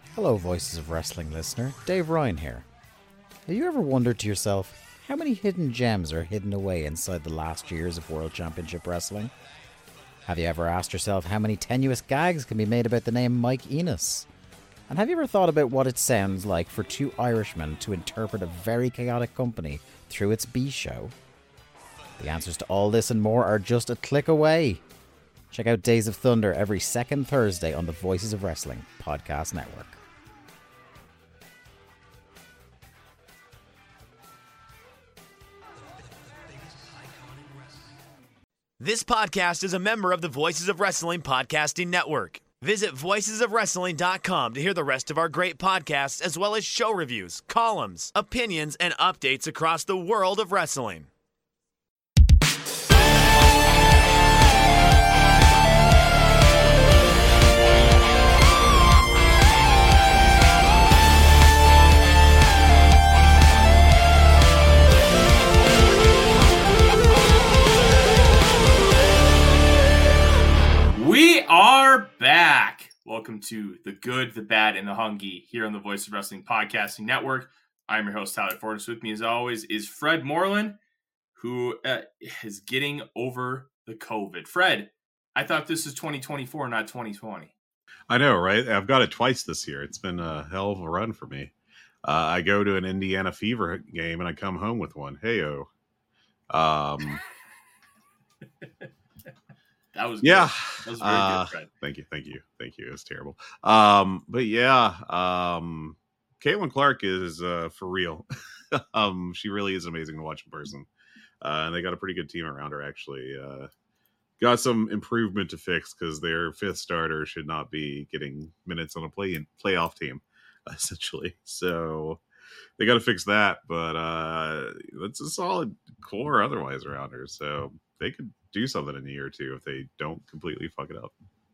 Hello, Voices of Wrestling listener. Dave Ryan here. Have you ever wondered to yourself how many hidden gems are hidden away inside the last years of World Championship Wrestling? Have you ever asked yourself how many tenuous gags can be made about the name Mike Enos? And have you ever thought about what it sounds like for two Irishmen to interpret a very chaotic company through its B show? The answers to all this and more are just a click away. Check out Days of Thunder every second Thursday on the Voices of Wrestling podcast network. This podcast is a member of the Voices of Wrestling podcasting network. Visit voicesofwrestling.com to hear the rest of our great podcasts, as well as show reviews, columns, opinions, and updates across the world of wrestling. We are back. Welcome to The Good, The Bad, and The Hungy here on the Voice of Wrestling Podcasting Network. I'm your host, Tyler Fortis. With me, as always, is Fred Moreland, who is getting over the COVID. Fred, I thought this was 2024, not 2020. I know, right? I've got it twice this year. It's been a hell of a run for me. I go to an Indiana Fever game and I come home with one. Hey-o. That was yeah. Good. That was very good, Fred. Thank you. It was terrible. But yeah, Caitlin Clark is for real. She really is amazing to watch in person. And they got a pretty good team around her, actually. Got some improvement to fix because their fifth starter should not be getting minutes on a playoff team, essentially. So they got to fix that. But it's a solid core otherwise around her. So they could do something in a year or two if they don't completely fuck it up.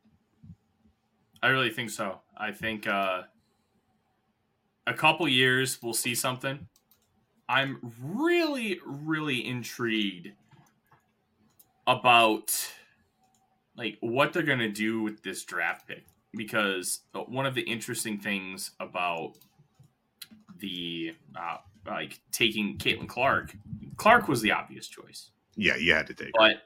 I really think so. I think a couple years we'll see something. I'm really, really intrigued about like what they're going to do with this draft pick, because one of the interesting things about the like taking Caitlin Clark was the obvious choice. Yeah, you had to take her. But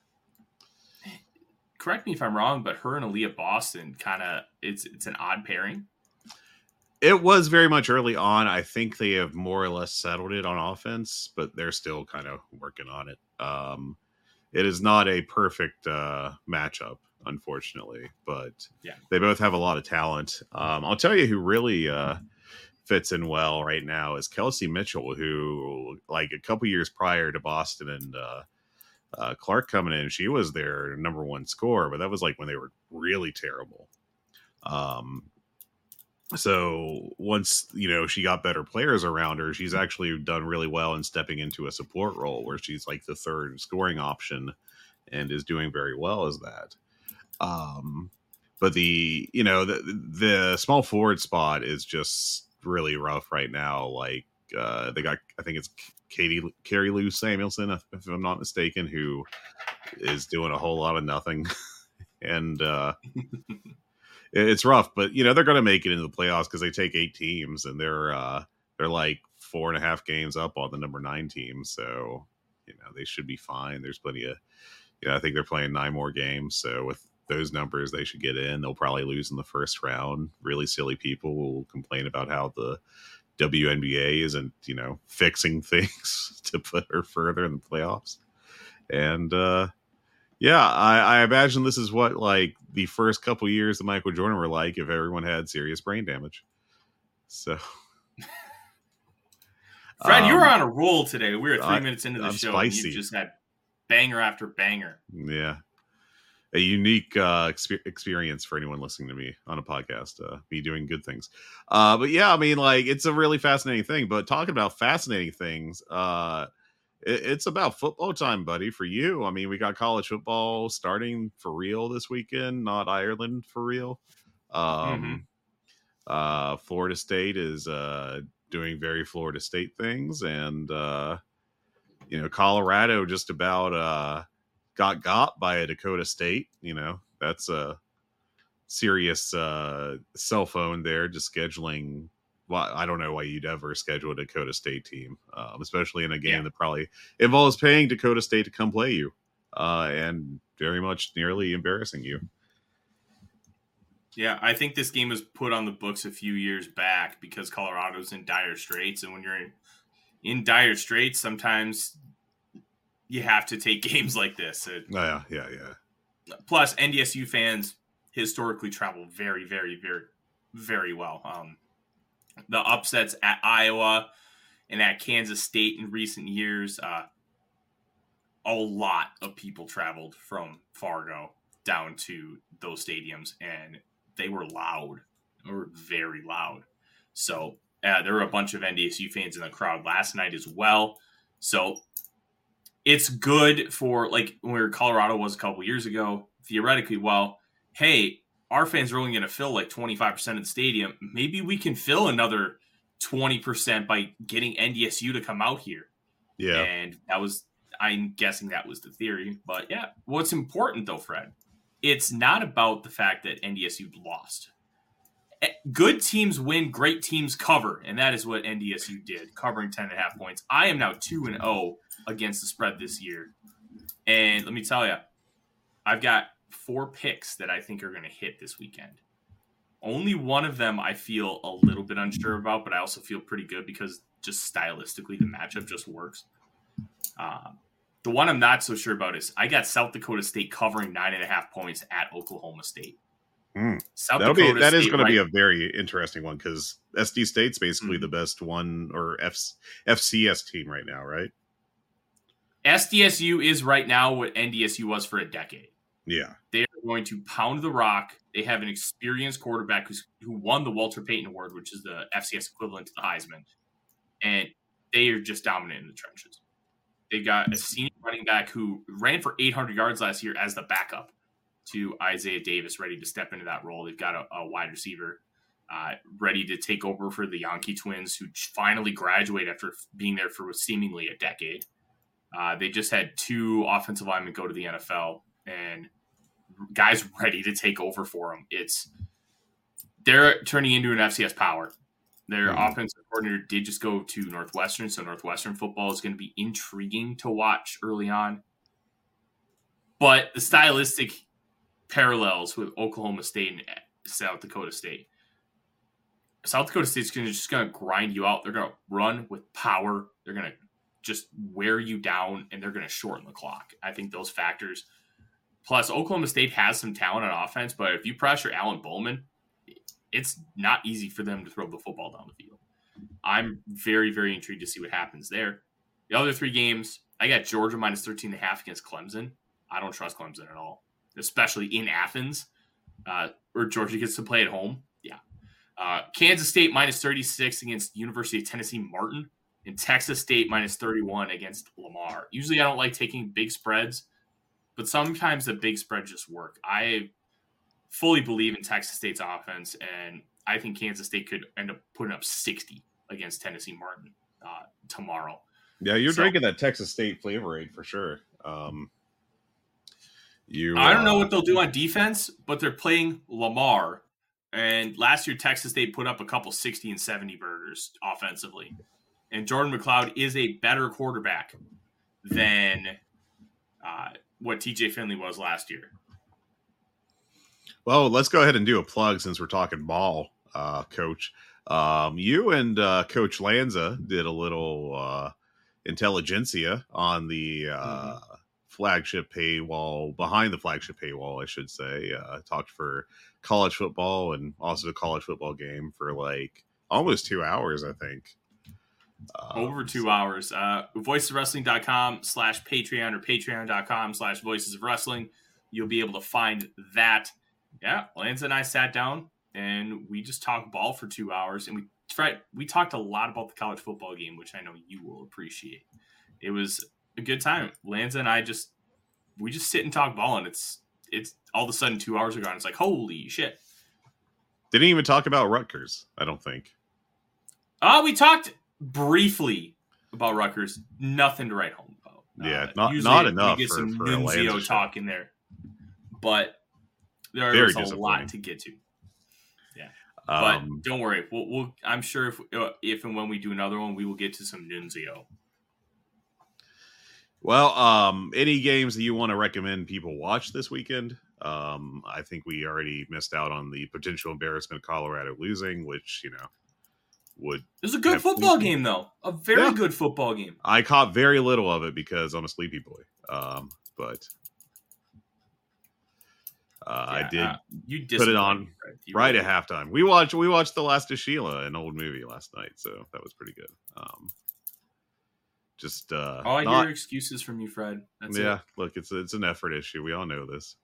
correct me if I'm wrong, but her and Aaliyah Boston it's an odd pairing. It was very much early on. I think they have more or less settled it on offense, but they're still kind of working on it. It is not a perfect matchup, unfortunately, but yeah, they both have a lot of talent. I'll tell you who really fits in well right now is Kelsey Mitchell, who like a couple years prior to Boston and Clark coming in, she was their number one scorer, but that was like when they were really terrible. So once, she got better players around her, she's actually done really well in stepping into a support role where she's like the third scoring option and is doing very well as that. But the small forward spot is just really rough right now. Like they got, I think it's Carrie Lou Samuelson, if I'm not mistaken, who is doing a whole lot of nothing. And it's rough, but they're going to make it into the playoffs because they take 8 teams and they're like 4.5 games up on the number 9 team. So, they should be fine. There's plenty of, I think they're playing 9 more games. So with those numbers, they should get in. They'll probably lose in the first round. Really silly people will complain about how the WNBA isn't, fixing things to put her further in the playoffs. And, yeah, I imagine this is what like the first couple years of Michael Jordan were like if everyone had serious brain damage. So, Fred, you were on a roll today. We were 3 minutes into the show, spicy. and you just had banger after banger. Yeah, a unique experience for anyone listening to me on a podcast. Me doing good things, but yeah, I mean, like it's a really fascinating thing. But talking about fascinating things, it's about football time, buddy, for you. I mean, we got college football starting for real this weekend, not Ireland for real. Florida State is doing very Florida State things. And, Colorado just about got by a Dakota State. That's serious cell phone there, just scheduling. Well, I don't know why you'd ever schedule a Dakota State team, especially in a game that probably involves paying Dakota State to come play you, and very much nearly embarrassing you. Yeah, I think this game was put on the books a few years back because Colorado's in dire straits, and when you're in dire straits, sometimes you have to take games like this. Yeah. Plus, NDSU fans historically travel very, very, very, very well. The upsets at Iowa and at Kansas State in recent years, a lot of people traveled from Fargo down to those stadiums, and they were loud. They were very loud. So there were a bunch of NDSU fans in the crowd last night as well. So it's good for, like, where Colorado was a couple years ago, theoretically, well, hey, our fans are only going to fill like 25% of the stadium. Maybe we can fill another 20% by getting NDSU to come out here. Yeah. And I'm guessing that was the theory. But yeah, what's important though, Fred, it's not about the fact that NDSU lost. Good teams win, great teams cover. And that is what NDSU did, covering 10.5 points. I am now 2-0 against the spread this year. And let me tell you, I've got 4 picks that I think are going to hit this weekend. Only one of them I feel a little bit unsure about, but I also feel pretty good because just stylistically the matchup just works. The one I'm not so sure about is I got South Dakota State covering 9.5 points at Oklahoma State. That is going to be a very interesting one because SD State's basically the best one or FCS team right now, right? SDSU is right now what NDSU was for a decade. Yeah. They are going to pound the rock. They have an experienced quarterback who won the Walter Payton Award, which is the FCS equivalent to the Heisman. And they are just dominant in the trenches. They got a senior running back who ran for 800 yards last year as the backup to Isaiah Davis, ready to step into that role. They've got a wide receiver ready to take over for the Yankee twins, who finally graduate after being there for seemingly a decade. They just had 2 offensive linemen go to the NFL, and guys ready to take over for them. They're turning into an FCS power. Their offensive coordinator did just go to Northwestern, so Northwestern football is going to be intriguing to watch early on. But the stylistic parallels with Oklahoma State and South Dakota State. South Dakota State's just going to grind you out. They're going to run with power. They're going to just wear you down, and they're going to shorten the clock. I think those factors. Plus, Oklahoma State has some talent on offense, but if you pressure Alan Bowman, it's not easy for them to throw the football down the field. I'm very, very intrigued to see what happens there. The other 3 games, I got Georgia minus 13.5 against Clemson. I don't trust Clemson at all, especially in Athens, where Georgia gets to play at home. Yeah. Kansas State minus 36 against University of Tennessee Martin, and Texas State minus 31 against Lamar. Usually I don't like taking big spreads, but sometimes the big spread just work. I fully believe in Texas State's offense, and I think Kansas State could end up putting up 60 against Tennessee Martin tomorrow. Yeah, you're drinking that Texas State flavor aid for sure. I don't know what they'll do on defense, but they're playing Lamar. And last year, Texas State put up a couple 60 and 70 burgers offensively. And Jordan McLeod is a better quarterback than what TJ Finley was last year. Well, let's go ahead and do a plug since we're talking ball, Coach. You and Coach Lanza did a little intelligentsia on the flagship paywall, behind the flagship paywall, I should say. Talked for college football and also the college football game for like almost 2 hours, I think. Over 2 hours. voicesofwrestling.com/Patreon or patreon.com/voicesofwrestling. You'll be able to find that. Yeah, Lanza and I sat down and we just talked ball for 2 hours, and we talked a lot about the college football game, which I know you will appreciate. It was a good time. Lanza and I we just sit and talk ball, and it's all of a sudden 2 hours ago, and it's like, holy shit. Didn't even talk about Rutgers, I don't think. We talked briefly about Rutgers. Nothing to write home about. Yeah, not enough. We get some for Nunzio talk in there. But There's a lot to get to. Yeah, but don't worry. We'll I'm sure if and when we do another one, we will get to some Nunzio. Well, any games that you want to recommend people watch this weekend? I think we already missed out on the potential embarrassment of Colorado losing, which, would. It was a good football game, though. A very good football game. I caught very little of it because I'm a sleepy boy. But I did you put it on right at halftime. We watched The Last of Sheila, an old movie, last night, so that was pretty good. All I hear excuses from you, Fred. That's it. Look, it's an effort issue. We all know this.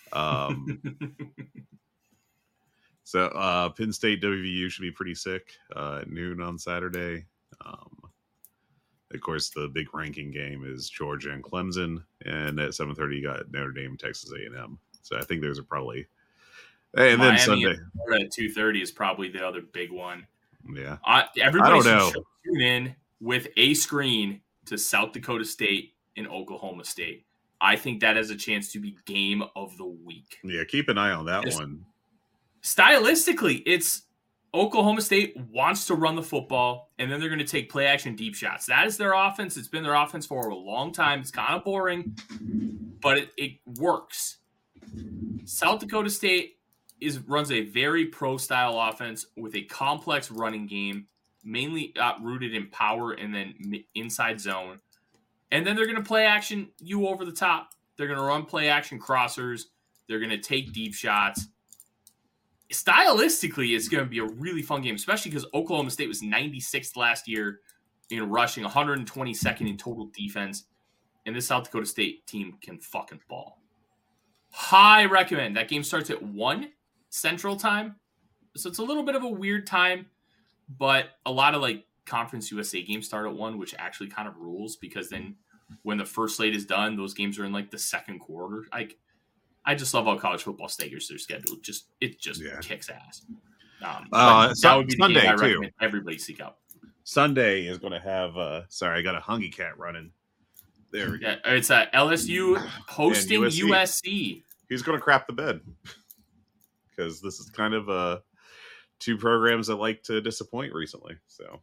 So Penn State WVU should be pretty sick at noon on Saturday. Of course, the big ranking game is Georgia and Clemson, and at 7:30 you got Notre Dame, Texas A&M. So I think those are probably. And Miami then Sunday at 2:30 is probably the other big one. Yeah, everybody should tune in with a screen to South Dakota State and Oklahoma State. I think that has a chance to be game of the week. Yeah, keep an eye on that one. Stylistically, it's Oklahoma State wants to run the football, and then they're going to take play action deep shots. That is their offense. It's been their offense for a long time. It's kind of boring, but it works. South Dakota State runs a very pro-style offense with a complex running game, mainly rooted in power and then inside zone. And then they're going to play action you over the top. They're going to run play action crossers. They're going to take deep shots. Stylistically, it's going to be a really fun game, especially because Oklahoma State was 96th last year in rushing, 122nd in total defense. And this South Dakota State team can fucking ball. High recommend. That game starts at 1 Central Time. So it's a little bit of a weird time, but a lot of Conference USA games start at 1, which actually kind of rules because then when the first slate is done, those games are in the second quarter. I just love how college football staggers their schedule. It just kicks ass. That would be the game I recommend everybody seek out. Sunday is going to have. Sorry, I got a Hungry Cat running. There we go. It's LSU hosting USC. He's going to crap the bed because this is kind of two programs that like to disappoint recently. So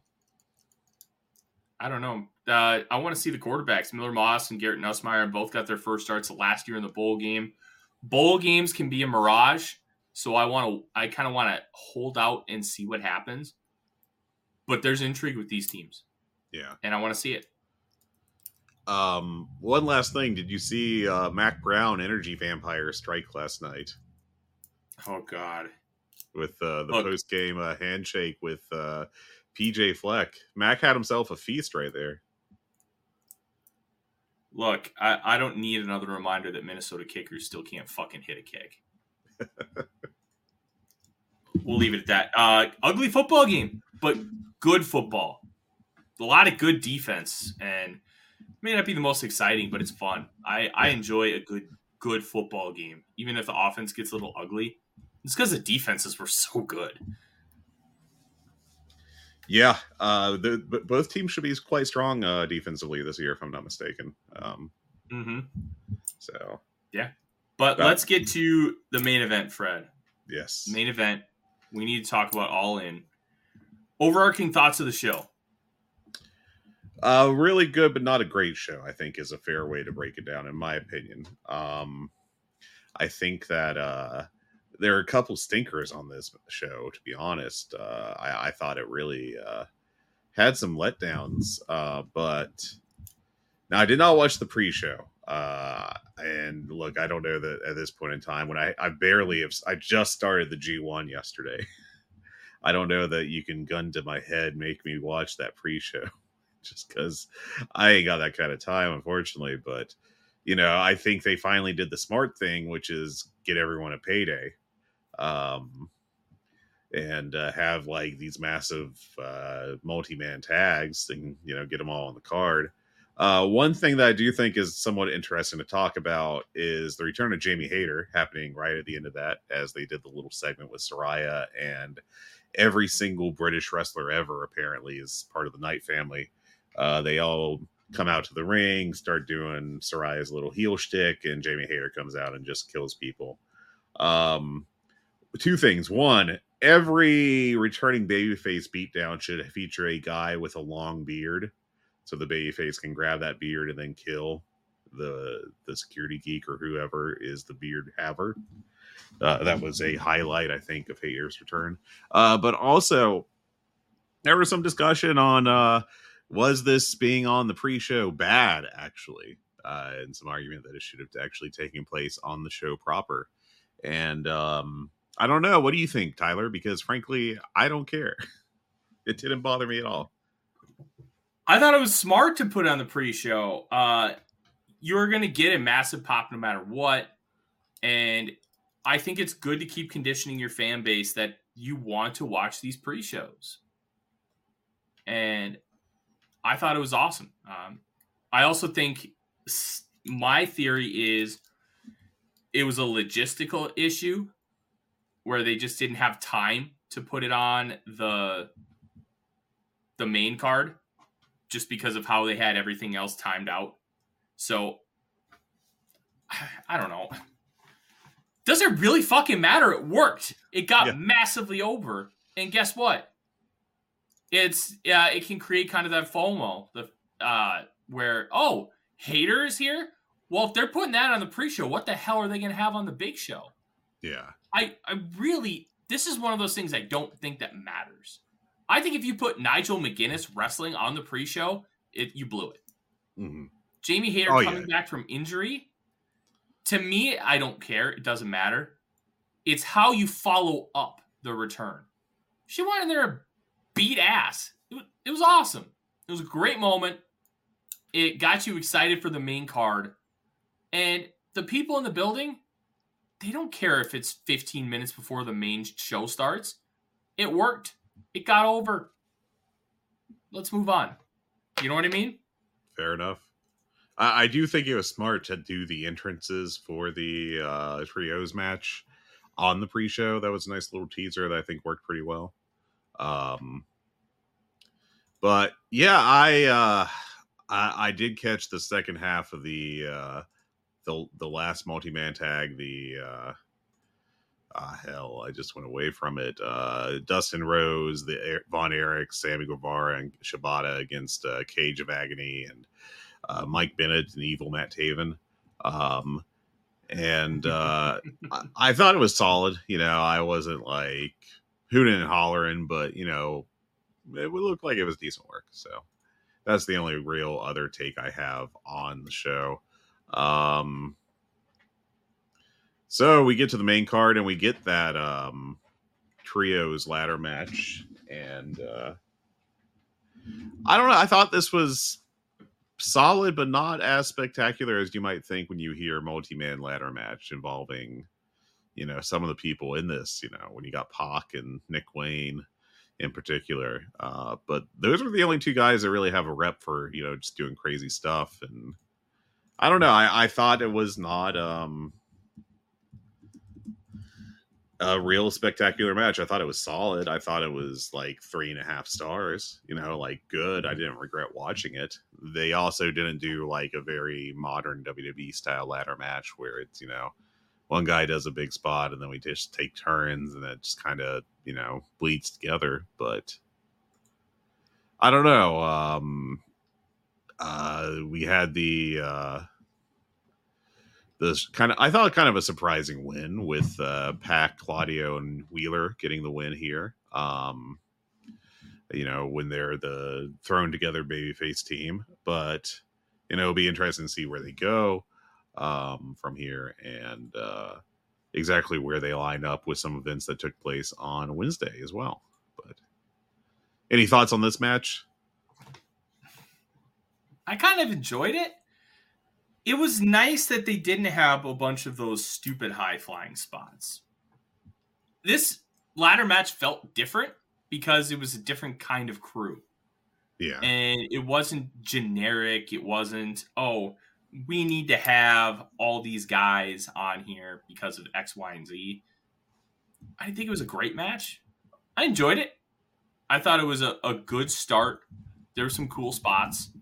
I don't know. I want to see the quarterbacks. Miller Moss and Garrett Nussmeier both got their first starts last year in the bowl game. Bowl games can be a mirage, so I kind of want to hold out and see what happens. But there's intrigue with these teams. Yeah. And I want to see it. One last thing. Did you see Mac Brown Energy Vampire strike last night? Oh, God. With the post-game handshake with PJ Fleck. Mac had himself a feast right there. Look, I don't need another reminder that Minnesota kickers still can't fucking hit a kick. We'll leave it at that. Ugly football game, but good football. A lot of good defense, and it may not be the most exciting, but it's fun. I enjoy a good football game, even if the offense gets a little ugly. It's because the defenses were so good. Yeah, both teams should be quite strong defensively this year, if I'm not mistaken. So yeah, but let's get to the main event, Fred. Yes, main event. We need to talk about All In. Overarching thoughts of the show. Really good, but not a great show, I think is a fair way to break it down, in my opinion. I think that there are a couple stinkers on this show, to be honest. I thought it really had some letdowns, but now I did not watch the pre-show. And look, I don't know that at this point in time when I just started the G1 yesterday. I don't know that you can gun to my head, make me watch that pre-show just because I ain't got that kind of time, unfortunately. But, I think they finally did the smart thing, which is get everyone a payday. And have these massive multi-man tags and get them all on the card. One thing that I do think is somewhat interesting to talk about is the return of Jamie Hayter happening right at the end of that, as they did the little segment with Saraya, and every single British wrestler ever apparently is part of the Knight family. They all come out to the ring, start doing Saraya's little heel shtick, and Jamie Hayter comes out and just kills people. Two things. One, every returning babyface beatdown should feature a guy with a long beard, so the babyface can grab that beard and then kill the security geek or whoever is the beard haver. That was a highlight, I think, of Hayter's return. But also, there was some discussion on was this being on the pre-show bad, actually, and some argument that it should have actually taken place on the show proper. And I don't know. What do you think, Tyler? Because frankly, I don't care. It didn't bother me at all. I thought it was smart to put it on the pre-show. You're going to get a massive pop no matter what. And I think it's good to keep conditioning your fan base that you want to watch these pre-shows. And I thought it was awesome. I also think my theory is it was a logistical issue where they just didn't have time to put it on the main card just because of how they had everything else timed out. So, I don't know. Does it really fucking matter? It worked. It got massively over. And guess what? It can create kind of that FOMO where, oh, Hayter is here? Well, if they're putting that on the pre-show, what the hell are they going to have on the big show? Yeah. I really, this is one of those things I don't think that matters. I think if you put Nigel McGuinness wrestling on the pre-show, you blew it. Mm-hmm. Jamie Hayter coming back from injury, to me, I don't care. It doesn't matter. It's how you follow up the return. She went in there and beat ass. It was awesome. It was a great moment. It got you excited for the main card. And the people in the building, they don't care if it's 15 minutes before the main show starts. It worked. It got over. Let's move on. You know what I mean? Fair enough. I do think it was smart to do the entrances for the trios match on the pre-show. That was a nice little teaser that I think worked pretty well. But yeah, I did catch the second half of the last multi-man tag. Hell, I just went away from it. Dustin Rose, the Von Erich, Sammy Guevara, and Shibata against Cage of Agony and Mike Bennett and Evil Matt Taven. I thought it was solid. You know, I wasn't like hooting and hollering, but you know, it would look like it was decent work. So that's the only real other take I have on the show. So we get to the main card and we get that trios ladder match, and I don't know. I thought this was solid, but not as spectacular as you might think when you hear multi-man ladder match involving, you know, some of the people in this. You know, when you got Pac and Nick Wayne in particular. But those are the only two guys that really have a rep for, you know, just doing crazy stuff. And I don't know. I thought it was not a real spectacular match. I thought it was solid. I thought it was like 3.5 stars, you know, like good. I didn't regret watching it. They also didn't do like a very modern WWE style ladder match where it's, you know, one guy does a big spot and then we just take turns and it just kind of, you know, bleeds together. But I don't know. We had I thought kind of a surprising win with Pac, Claudio, and Wheeler getting the win here. You know, when they're the thrown together babyface team, but you know, it'll be interesting to see where they go from here and exactly where they line up with some events that took place on Wednesday as well. But any thoughts on this match? I kind of enjoyed it. It was nice that they didn't have a bunch of those stupid high-flying spots. This ladder match felt different because it was a different kind of crew. Yeah. And it wasn't generic. It wasn't, oh, we need to have all these guys on here because of X, Y, and Z. I think it was a great match. I enjoyed it. I thought it was a good start. There were some cool spots.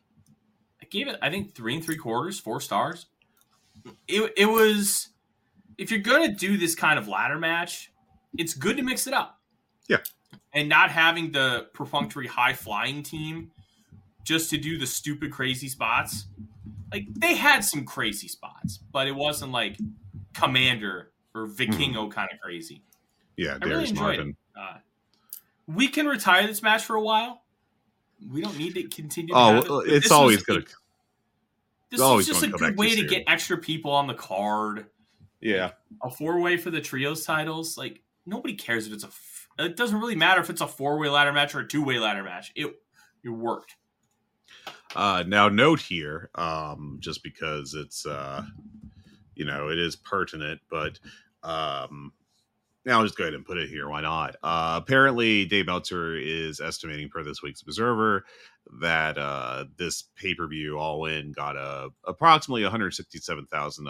I gave it, I think, 3 3/4, 4 stars. It was if you're going to do this kind of ladder match, it's good to mix it up. Yeah. And not having the perfunctory high-flying team just to do the stupid, crazy spots. Like, they had some crazy spots, but it wasn't like Commander or Vikingo kind of crazy. Yeah, I really Darius enjoyed Martin. it. We can retire this match for a while. We don't need to continue to have it. It's always going to... This is just a good way to get extra people on the card. Yeah. A 4-way for the trios titles. Like, nobody cares if it's it doesn't really matter if it's a 4-way ladder match or a 2-way ladder match. It worked. Now, note here, just because it's, it is pertinent, but now I'll just go ahead and put it here. Why not? Apparently, Dave Meltzer is estimating per this week's Observer that this pay-per-view all in got approximately 167,000 to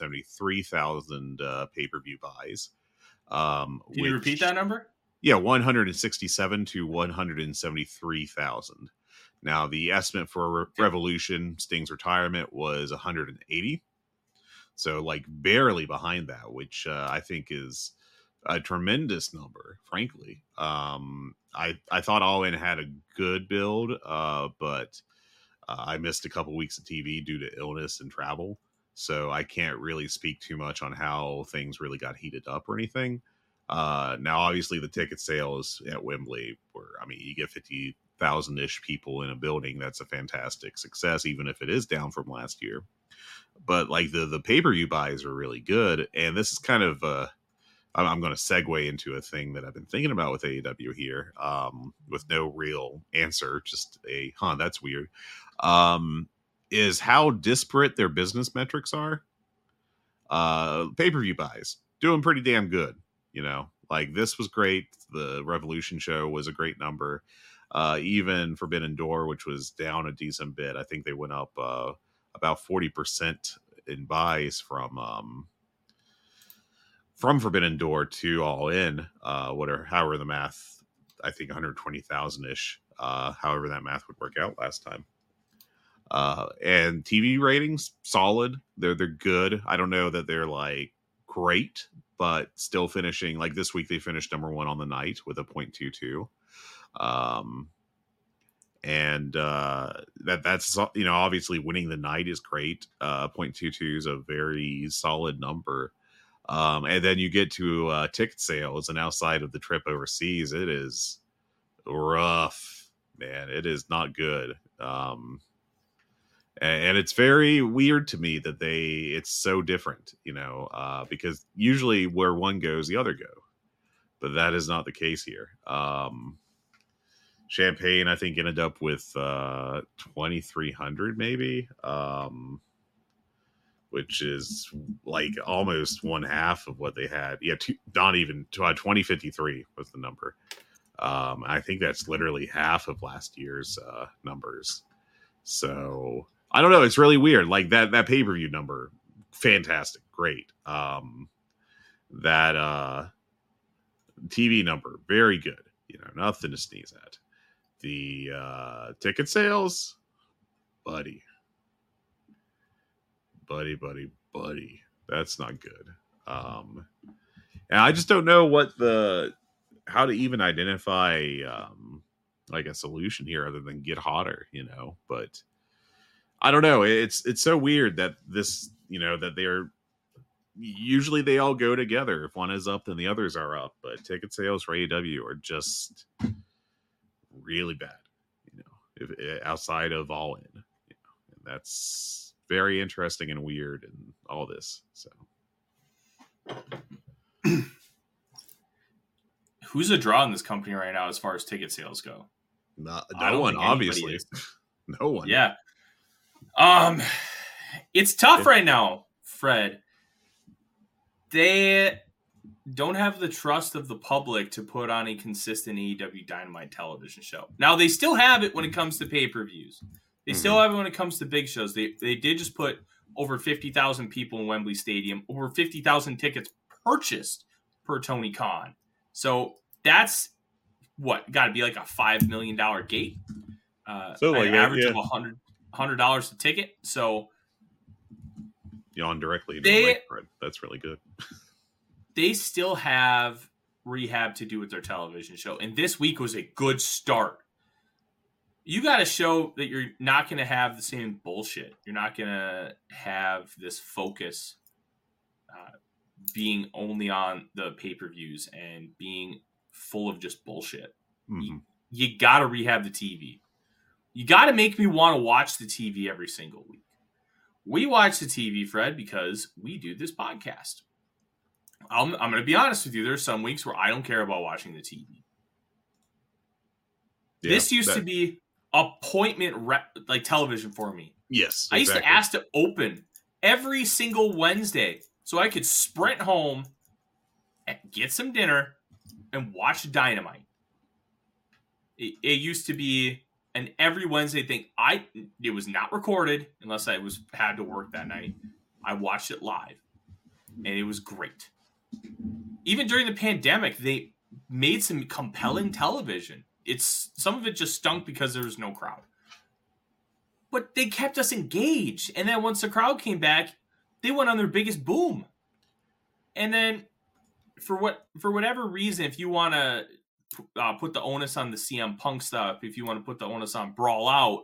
173,000 pay-per-view buys. Can you repeat that number? Yeah, 167 to 173,000. Now, the estimate for Revolution Sting's retirement was 180. So, like, barely behind that, which I think is a tremendous number, frankly. I thought All In had a good build, but I missed a couple weeks of TV due to illness and travel. So I can't really speak too much on how things really got heated up or anything. Now, obviously, the ticket sales at Wembley you get 50,000-ish people in a building. That's a fantastic success, even if it is down from last year. But like the pay-per-view buys are really good. And this is kind of, I'm going to segue into a thing that I've been thinking about with AEW here, with no real answer, just that's weird, is how disparate their business metrics are. Pay-per-view buys, doing pretty damn good. Like this was great. The Revolution show was a great number. Even Forbidden Door, which was down a decent bit, I think they went up about 40% in buys from Forbidden Door to All In. However the math, I think 120,000-ish. However that math would work out last time. And TV ratings, solid. They're good. I don't know that they're like great, but still finishing, like this week they finished number 1 on the night with a 0.22. That's obviously winning the night is great. 0.22 is a very solid number. And then you get to ticket sales, and outside of the trip overseas, it is rough, man. It is not good. And it's very weird to me that it's so different, because usually where one goes, the other go. But that is not the case here. Champagne, I think, ended up with 2,300 maybe, which is like almost one half of what they had. Yeah, not even 2053 was the number. I think that's literally half of last year's numbers. So I don't know. It's really weird. Like that pay-per-view number, fantastic, great. That TV number, very good. Nothing to sneeze at. The ticket sales, buddy. That's not good. And I just don't know how to even identify like a solution here other than get hotter, but I don't know. It's so weird that this, that they're usually they all go together. If one is up, then the others are up. But ticket sales for AEW are just really bad, if outside of All In, and that's very interesting and weird and all this. So, who's a draw in this company right now as far as ticket sales go? No one, obviously. No one. Yeah. It's tough right now, Fred. They don't have the trust of the public to put on a consistent AEW Dynamite television show. Now, they still have it when it comes to pay-per-views. They still have it when it comes to big shows. They did just put over 50,000 people in Wembley Stadium, over 50,000 tickets purchased per Tony Khan. So that's got to be like a $5 million gate. So like an average of $100 a ticket. So on directly into the microphone. That's really good. They still have rehab to do with their television show, and this week was a good start. You got to show that you're not going to have the same bullshit. You're not going to have this focus being only on the pay-per-views and being full of just bullshit. Mm-hmm. You got to rehab the TV. You got to make me want to watch the TV every single week. We watch the TV, Fred, because we do this podcast. I'm going to be honest with you. There's some weeks where I don't care about watching the TV. Yeah, this used to be appointment like television for me. Yes, I used to ask to open every single Wednesday so I could sprint home and get some dinner and watch Dynamite. It used to be an every Wednesday thing. It was not recorded unless I had to work that night. I watched it live, and it was great. Even during the pandemic, they made some compelling television. Some of it just stunk because there was no crowd. But they kept us engaged. And then once the crowd came back, they went on their biggest boom. And then for whatever reason, if you want to put the onus on the CM Punk stuff, if you want to put the onus on Brawl Out,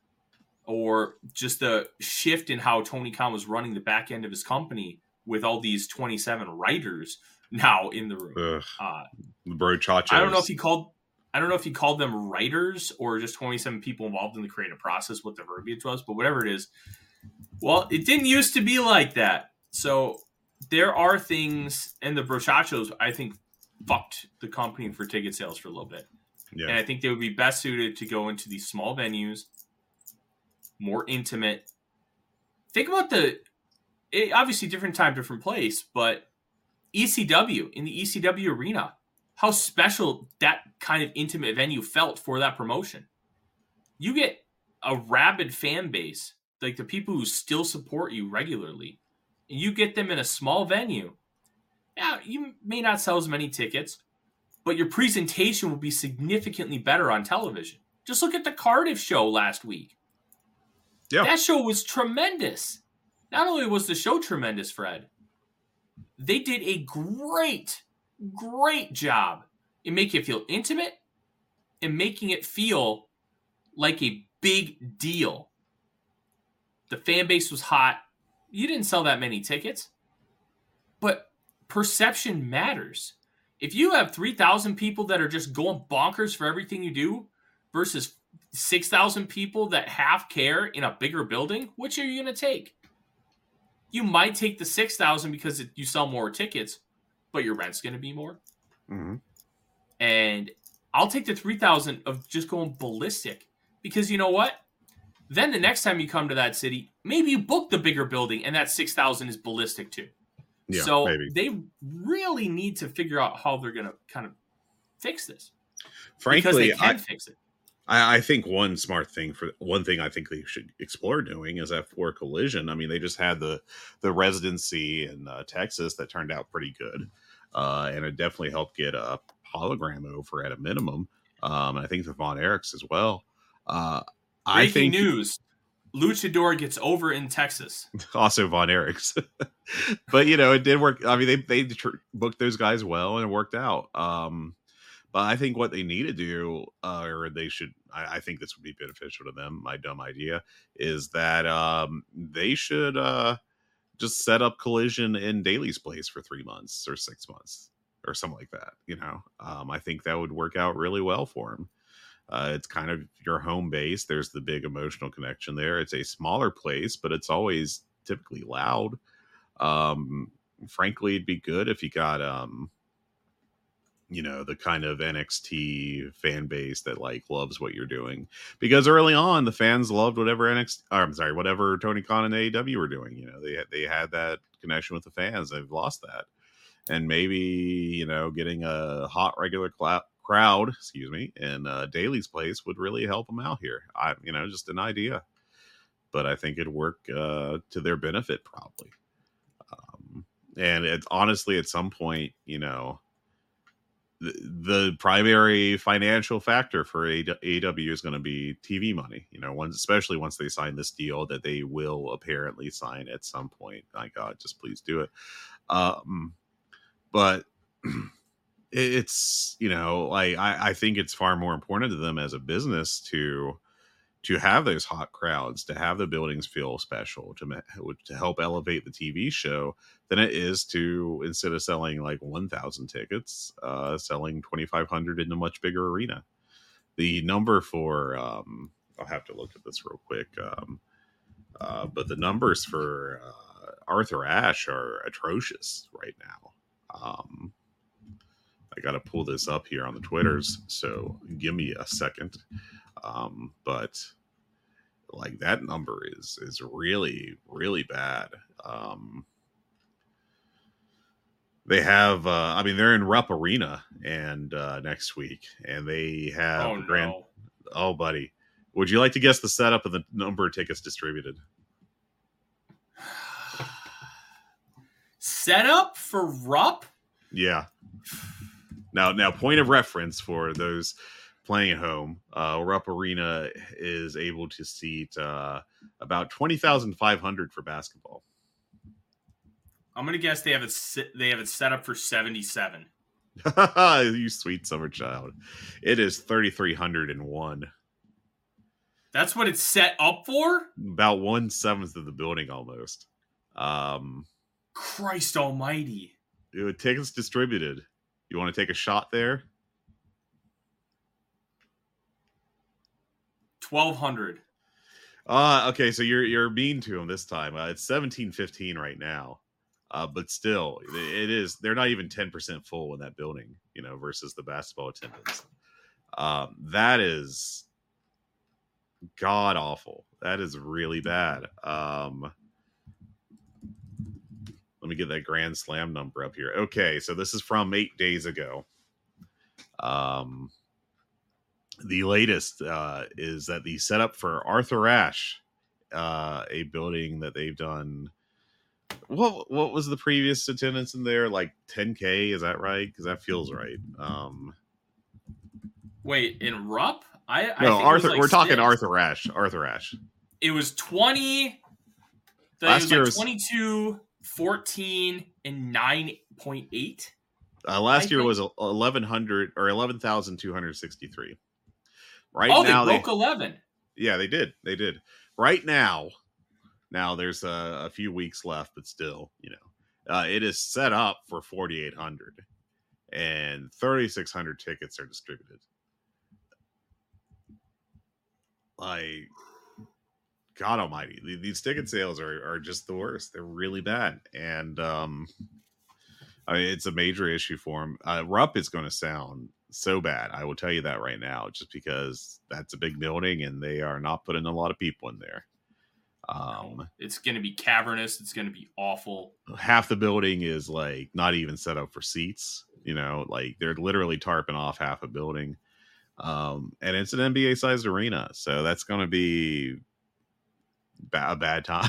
or just the shift in how Tony Khan was running the back end of his company with all these 27 writers now in the room. Bro Chachos. I don't know if he called them writers or just 27 people involved in the creative process, what the verbiage was, but whatever it is. Well, it didn't used to be like that. So there are things, and the Brochachos, I think, fucked the company for ticket sales for a little bit. Yeah. And I think they would be best suited to go into these small venues, more intimate. Think about obviously different time, different place, but ECW, in the ECW arena, how special that kind of intimate venue felt for that promotion. You get a rabid fan base, like the people who still support you regularly, and you get them in a small venue. Now, you may not sell as many tickets, but your presentation will be significantly better on television. Just look at the Cardiff show last week. Yeah. That show was tremendous. Not only was the show tremendous, Fred, they did a great job in making it feel intimate and making it feel like a big deal. The fan base was hot. You didn't sell that many tickets, but perception matters. If you have 3,000 people that are just going bonkers for everything you do versus 6,000 people that half care in a bigger building, which are you going to take? You might take the 6,000 because you sell more tickets, but your rent's going to be more. Mm-hmm. And I'll take the 3,000 of just going ballistic, because you know what? Then the next time you come to that city, maybe you book the bigger building and that 6,000 is ballistic too. Yeah, so maybe. They really need to figure out how they're going to kind of fix this. Frankly, because they can fix it. I think one thing I think they should explore doing is that for Collision. I mean, they just had the residency in Texas that turned out pretty good, and it definitely helped get a hologram over at a minimum. And I think the Von Erichs as well. Breaking news: Luchador gets over in Texas. Also Von Erichs, but it did work. I mean, they booked those guys well, and it worked out. But I think what they need to do, or they should, I think this would be beneficial to them, my dumb idea, is that they should just set up Collision in Daly's place for 3 months or 6 months or something like that. I think that would work out really well for him. It's kind of your home base. There's the big emotional connection there. It's a smaller place, but it's always typically loud. Frankly, it'd be good if you got the kind of NXT fan base that loves what you're doing, because early on the fans loved whatever Tony Khan and AEW were doing. They had that connection with the fans. They've lost that, and maybe getting a hot regular crowd, in Daly's place would really help them out here. Just an idea, but I think it'd work to their benefit probably. And it's honestly at some point, the primary financial factor for AEW is going to be TV money. Especially once they sign this deal that they will apparently sign at some point. My God, just please do it. But it's, I think it's far more important to them as a business to have those hot crowds, to have the buildings feel special, to help elevate the TV show, than it is to, instead of selling like 1,000 tickets, selling 2,500 in a much bigger arena. The number for, I'll have to look at this real quick, but the numbers for Arthur Ashe are atrocious right now. I got to pull this up here on the Twitters, so give me a second. But like that number is really, really bad. They have, they're in Rupp Arena and next week, and they have Oh, buddy, would you like to guess the setup of the number of tickets distributed? Setup for Rupp? Yeah. Now, point of reference for those playing at home, Rupp Arena is able to seat about 20,500 for basketball. I'm gonna guess they have it set up for 77. You sweet summer child! It is 3,301. That's what it's set up for. About 1/7 of the building, almost. Christ Almighty! Tickets distributed. You want to take a shot there? 1,200. Okay, so you're mean to him this time. It's 1,715 right now, but still, it is. They're not even 10% full in that building, versus the basketball attendance. That is god awful. That is really bad. Let me get that Grand Slam number up here. Okay, so this is from 8 days ago. The latest is that the setup for Arthur Ashe, a building that they've done. What was the previous attendance in there? Like 10K? Is that right? Because that feels right. Wait, in Rupp? I no, think Arthur. Like we're 6. talking Arthur Ashe. Arthur Ashe. It was 20. Last year was 22, 14, and 9.8. Last year was 1,100 or 11,263. Right now, they broke 11. Yeah, they did. They did. Right now there's a few weeks left, but still, it is set up for 4,800, and 3,600 tickets are distributed. Like, God Almighty, these ticket sales are just the worst. They're really bad, and it's a major issue for them. Rupp is going to sound so bad. I will tell you that right now, just because that's a big building and they are not putting a lot of people in there. It's going to be cavernous. It's going to be awful. Half the building is like not even set up for seats. Like they're literally tarping off half a building. And it's an NBA sized arena, so that's going to be a bad time.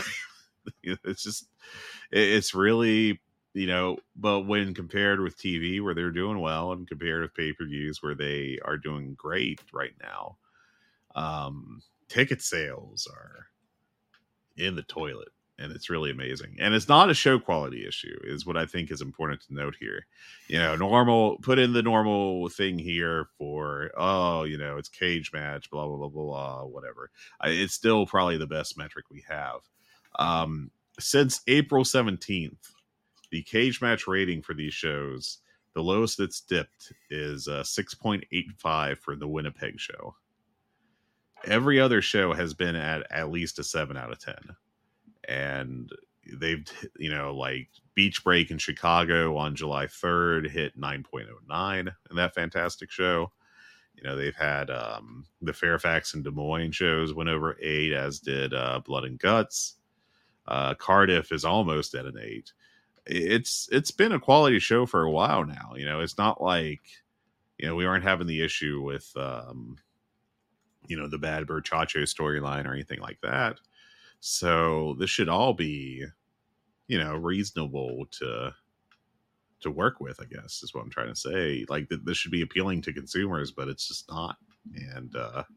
It's really. But when compared with TV, where they're doing well, and compared with pay-per-views, where they are doing great right now, ticket sales are in the toilet, and it's really amazing. And it's not a show quality issue, is what I think is important to note here. Put in the normal thing here for, it's cage match, blah, blah, blah, blah, blah, whatever. It's still probably the best metric we have. Since April 17th, the cage match rating for these shows, the lowest it's dipped is 6.85 for the Winnipeg show. Every other show has been at least a 7 out of 10. And they've, like Beach Break in Chicago on July 3rd hit 9.09 in that fantastic show. They've had the Fairfax and Des Moines shows went over 8, as did Blood and Guts. Cardiff is almost at an 8. It's been a quality show for a while now. It's not like, we aren't having the issue with, the Bad Burchacho storyline or anything like that. So this should all be, reasonable to to work with, I guess is what I'm trying to say. Like this should be appealing to consumers, but it's just not. And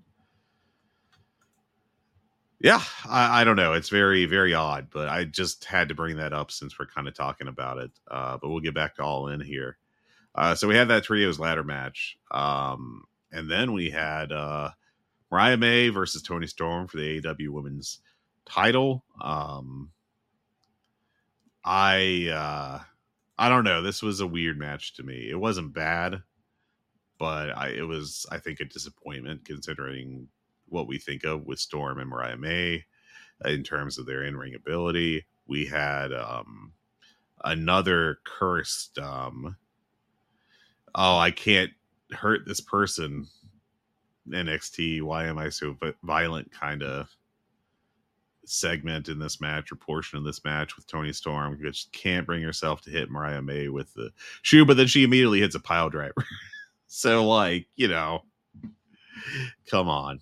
yeah, I don't know. It's very, very odd, but I just had to bring that up since we're kind of talking about it. But we'll get back to All In here. So we had that trios ladder match. And then we had Mariah May versus Toni Storm for the AEW Women's title. I don't know. This was a weird match to me. It wasn't bad, but it was, I think, a disappointment considering what we think of with Storm and Mariah May in terms of their in-ring ability. We had another cursed, I can't hurt this person NXT, why am I so violent kind of segment in this match or portion of this match with Toni Storm, which can't bring herself to hit Mariah May with the shoe, but then she immediately hits a pile driver. So like, come on.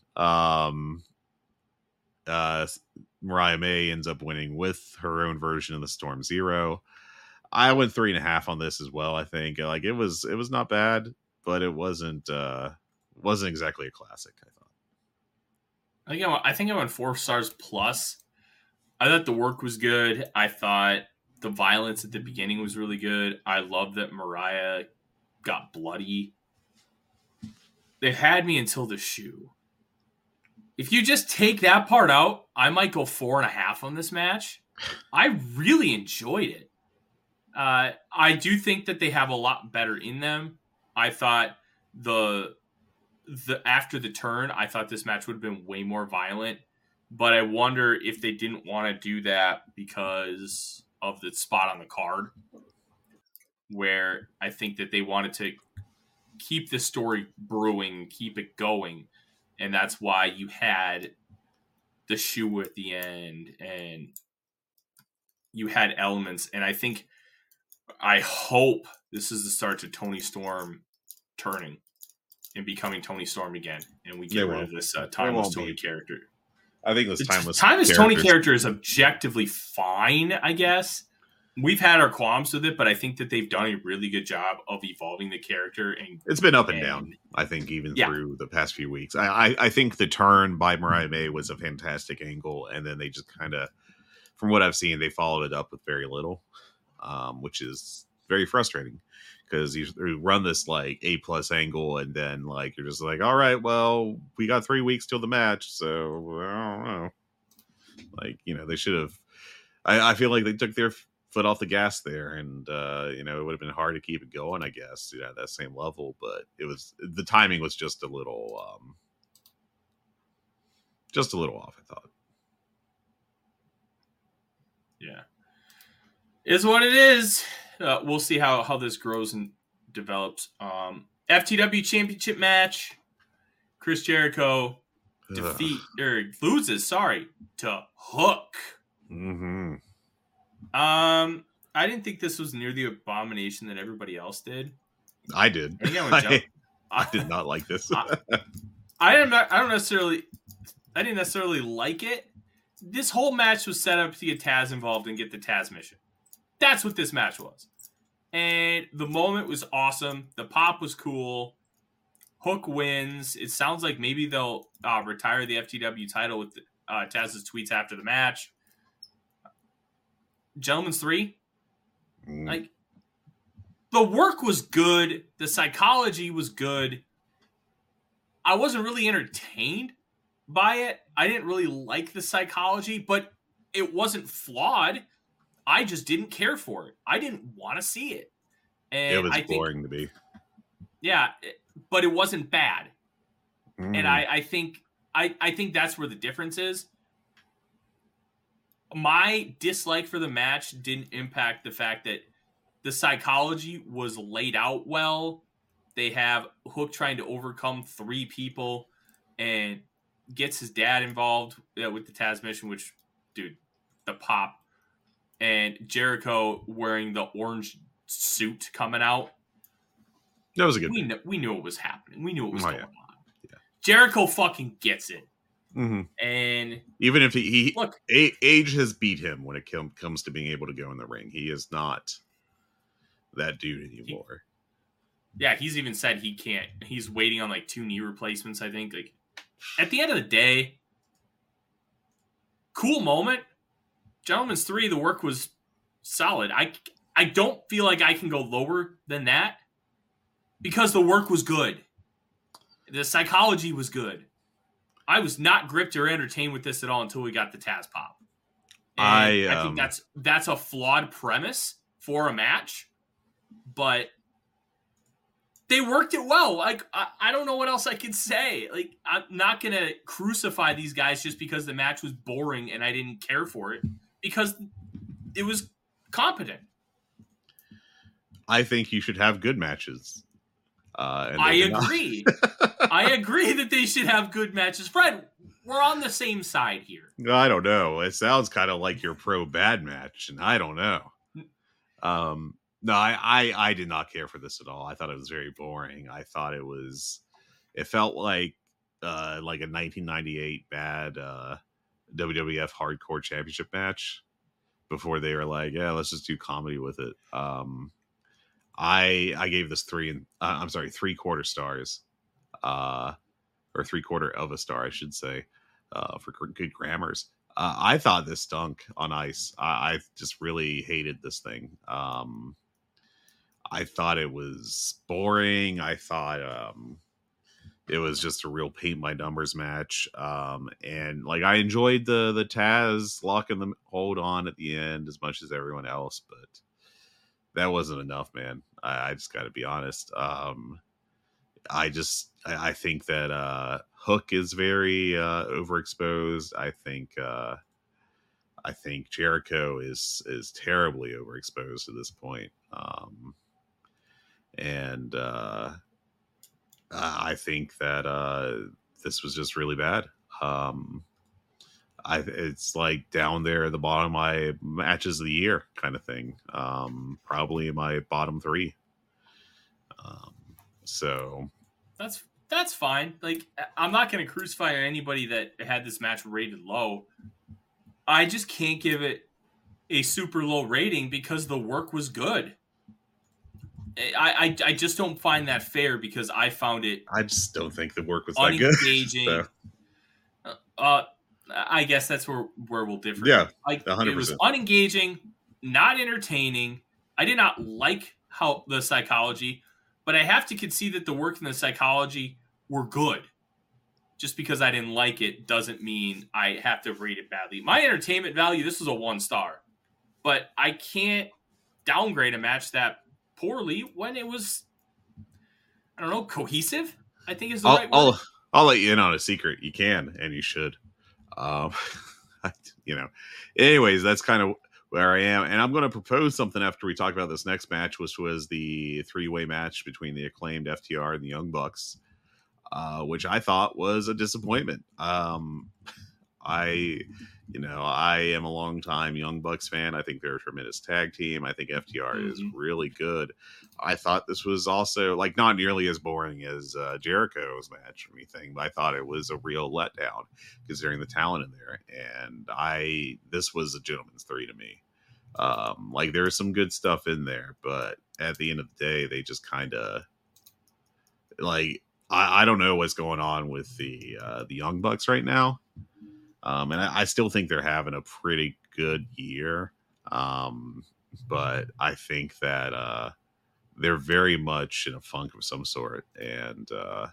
Mariah May ends up winning with her own version of the Storm Zero. I went 3.5 on this as well. I think like it was not bad, but it wasn't exactly a classic, I thought. I think I went 4 stars plus. I thought the work was good. I thought the violence at the beginning was really good. I love that Mariah got bloody. They had me until the shoe. If you just take that part out, I might go 4.5 on this match. I really enjoyed it. I do think that they have a lot better in them. I thought the after the turn, I thought this match would have been way more violent, but I wonder if they didn't want to do that because of the spot on the card, where I think that they wanted to keep the story brewing, keep it going, and that's why you had the shoe at the end, and you had elements, and I hope this is the start to Toni Storm turning and becoming Toni Storm again, and we get rid of this timeless Toni character. I think this timeless Toni character is objectively fine, I guess. We've had our qualms with it, but I think that they've done a really good job of evolving the character. And it's been up and down, I think, even through the past few weeks. I think the turn by Mariah May was a fantastic angle, and then they just kind of, from what I've seen, they followed it up with very little, which is very frustrating. Because you run this like A+ angle, and then like you're just like, all right, well, we got 3 weeks till the match, so I don't know. Like, they should have. I feel like they took their foot off the gas there, and it would have been hard to keep it going, I guess, at that same level. But the timing was just a little off, I thought. Yeah, is what it is. We'll see how this grows and develops. FTW Championship match. Chris Jericho loses to Hook. Mm-hmm. I didn't think this was near the abomination that everybody else did. I did. I did not like this. I didn't necessarily like it. This whole match was set up to get Taz involved and get the Taz mission. That's what this match was. And the moment was awesome. The pop was cool. Hook wins. It sounds like maybe they'll retire the FTW title with Taz's tweets after the match. Gentlemen's 3. Like, the work was good. The psychology was good. I wasn't really entertained by it. I didn't really like the psychology, but it wasn't flawed. I just didn't care for it. I didn't want to see it. And it was boring to be. Yeah, but it wasn't bad. And I think that's where the difference is. My dislike for the match didn't impact the fact that the psychology was laid out well. They have Hook trying to overcome 3 people and gets his dad involved with the Taz mission, which, dude, the pop. And Jericho wearing the orange suit coming out. That was a good. We knew what was happening. We knew what was going on. Yeah. Jericho fucking gets it. Mm-hmm. And even if he look, age has beat him when it comes to being able to go in the ring. He is not that dude anymore. He's even said he can't. He's waiting on like 2 knee replacements, I think. Like, at the end of the day, cool moment. Gentleman's 3, the work was solid. I don't feel like I can go lower than that because the work was good. The psychology was good. I was not gripped or entertained with this at all until we got the Taz pop. And I think that's a flawed premise for a match, but they worked it well. Like, I don't know what else I could say. Like, I'm not going to crucify these guys just because the match was boring and I didn't care for it, because it was competent. I think you should have good matches. I agree. I agree that they should have good matches. Fred, we're on the same side here. I don't know. It sounds kind of like you're pro bad match, and I don't know. No, I did not care for this at all. I thought it was very boring. I thought it felt like a 1998 bad WWF Hardcore Championship match before they were like, yeah, let's just do comedy with it. I gave this 3/4 stars, or 3/4 of a star, I should say, for good grammars. I thought this stunk on ice. I just really hated this thing. I thought it was boring. I thought it was just a real paint by numbers match. And like, I enjoyed the Taz locking the hold on at the end as much as everyone else, but that wasn't enough, man. I just got to be honest. I think that Hook is very overexposed. I think Jericho is terribly overexposed at this point. And I think that this was just really bad. It's like down there at the bottom of my matches of the year kind of thing. Probably my bottom 3. So that's fine. Like, I'm not going to crucify anybody that had this match rated low. I just can't give it a super low rating because the work was good. I just don't find that fair because I found it. I just don't think the work was that good. Unengaging. So. I guess that's where we'll differ. Yeah, like 100%. It was unengaging, not entertaining. I did not like how the psychology, but I have to concede that the work and the psychology were good. Just because I didn't like it doesn't mean I have to rate it badly. My entertainment value, this was a 1 star, but I can't downgrade a match that poorly when it was, I don't know, cohesive, I think is the right word. I'll let you in on a secret. You can, and you should. Anyways, that's kind of where I am. And I'm going to propose something after we talk about this next match, which was the 3-way match between the Acclaimed, FTR, and the Young Bucks, which I thought was a disappointment. I am a long-time Young Bucks fan. I think they're a tremendous tag team. I think FTR is really good. I thought this was also like not nearly as boring as Jericho's match or anything, but I thought it was a real letdown considering the talent in there. And this was a gentleman's 3 to me. Like, there's some good stuff in there, but at the end of the day, they just kind of like, I don't know what's going on with the Young Bucks right now. And I still think they're having a pretty good year. But I think that they're very much in a funk of some sort. And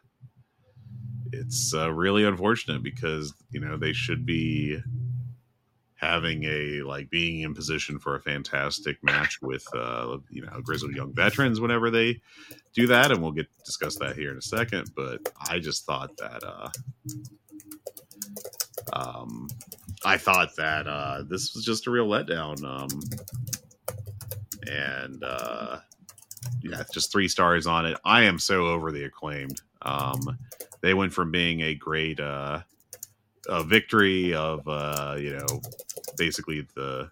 it's really unfortunate because, they should be having being in position for a fantastic match with, grizzled young veterans whenever they do that. And we'll discuss that here in a second. But I just thought that, this was just a real letdown. Just 3 stars on it. I am so over the Acclaimed. They went from being a great a victory of basically the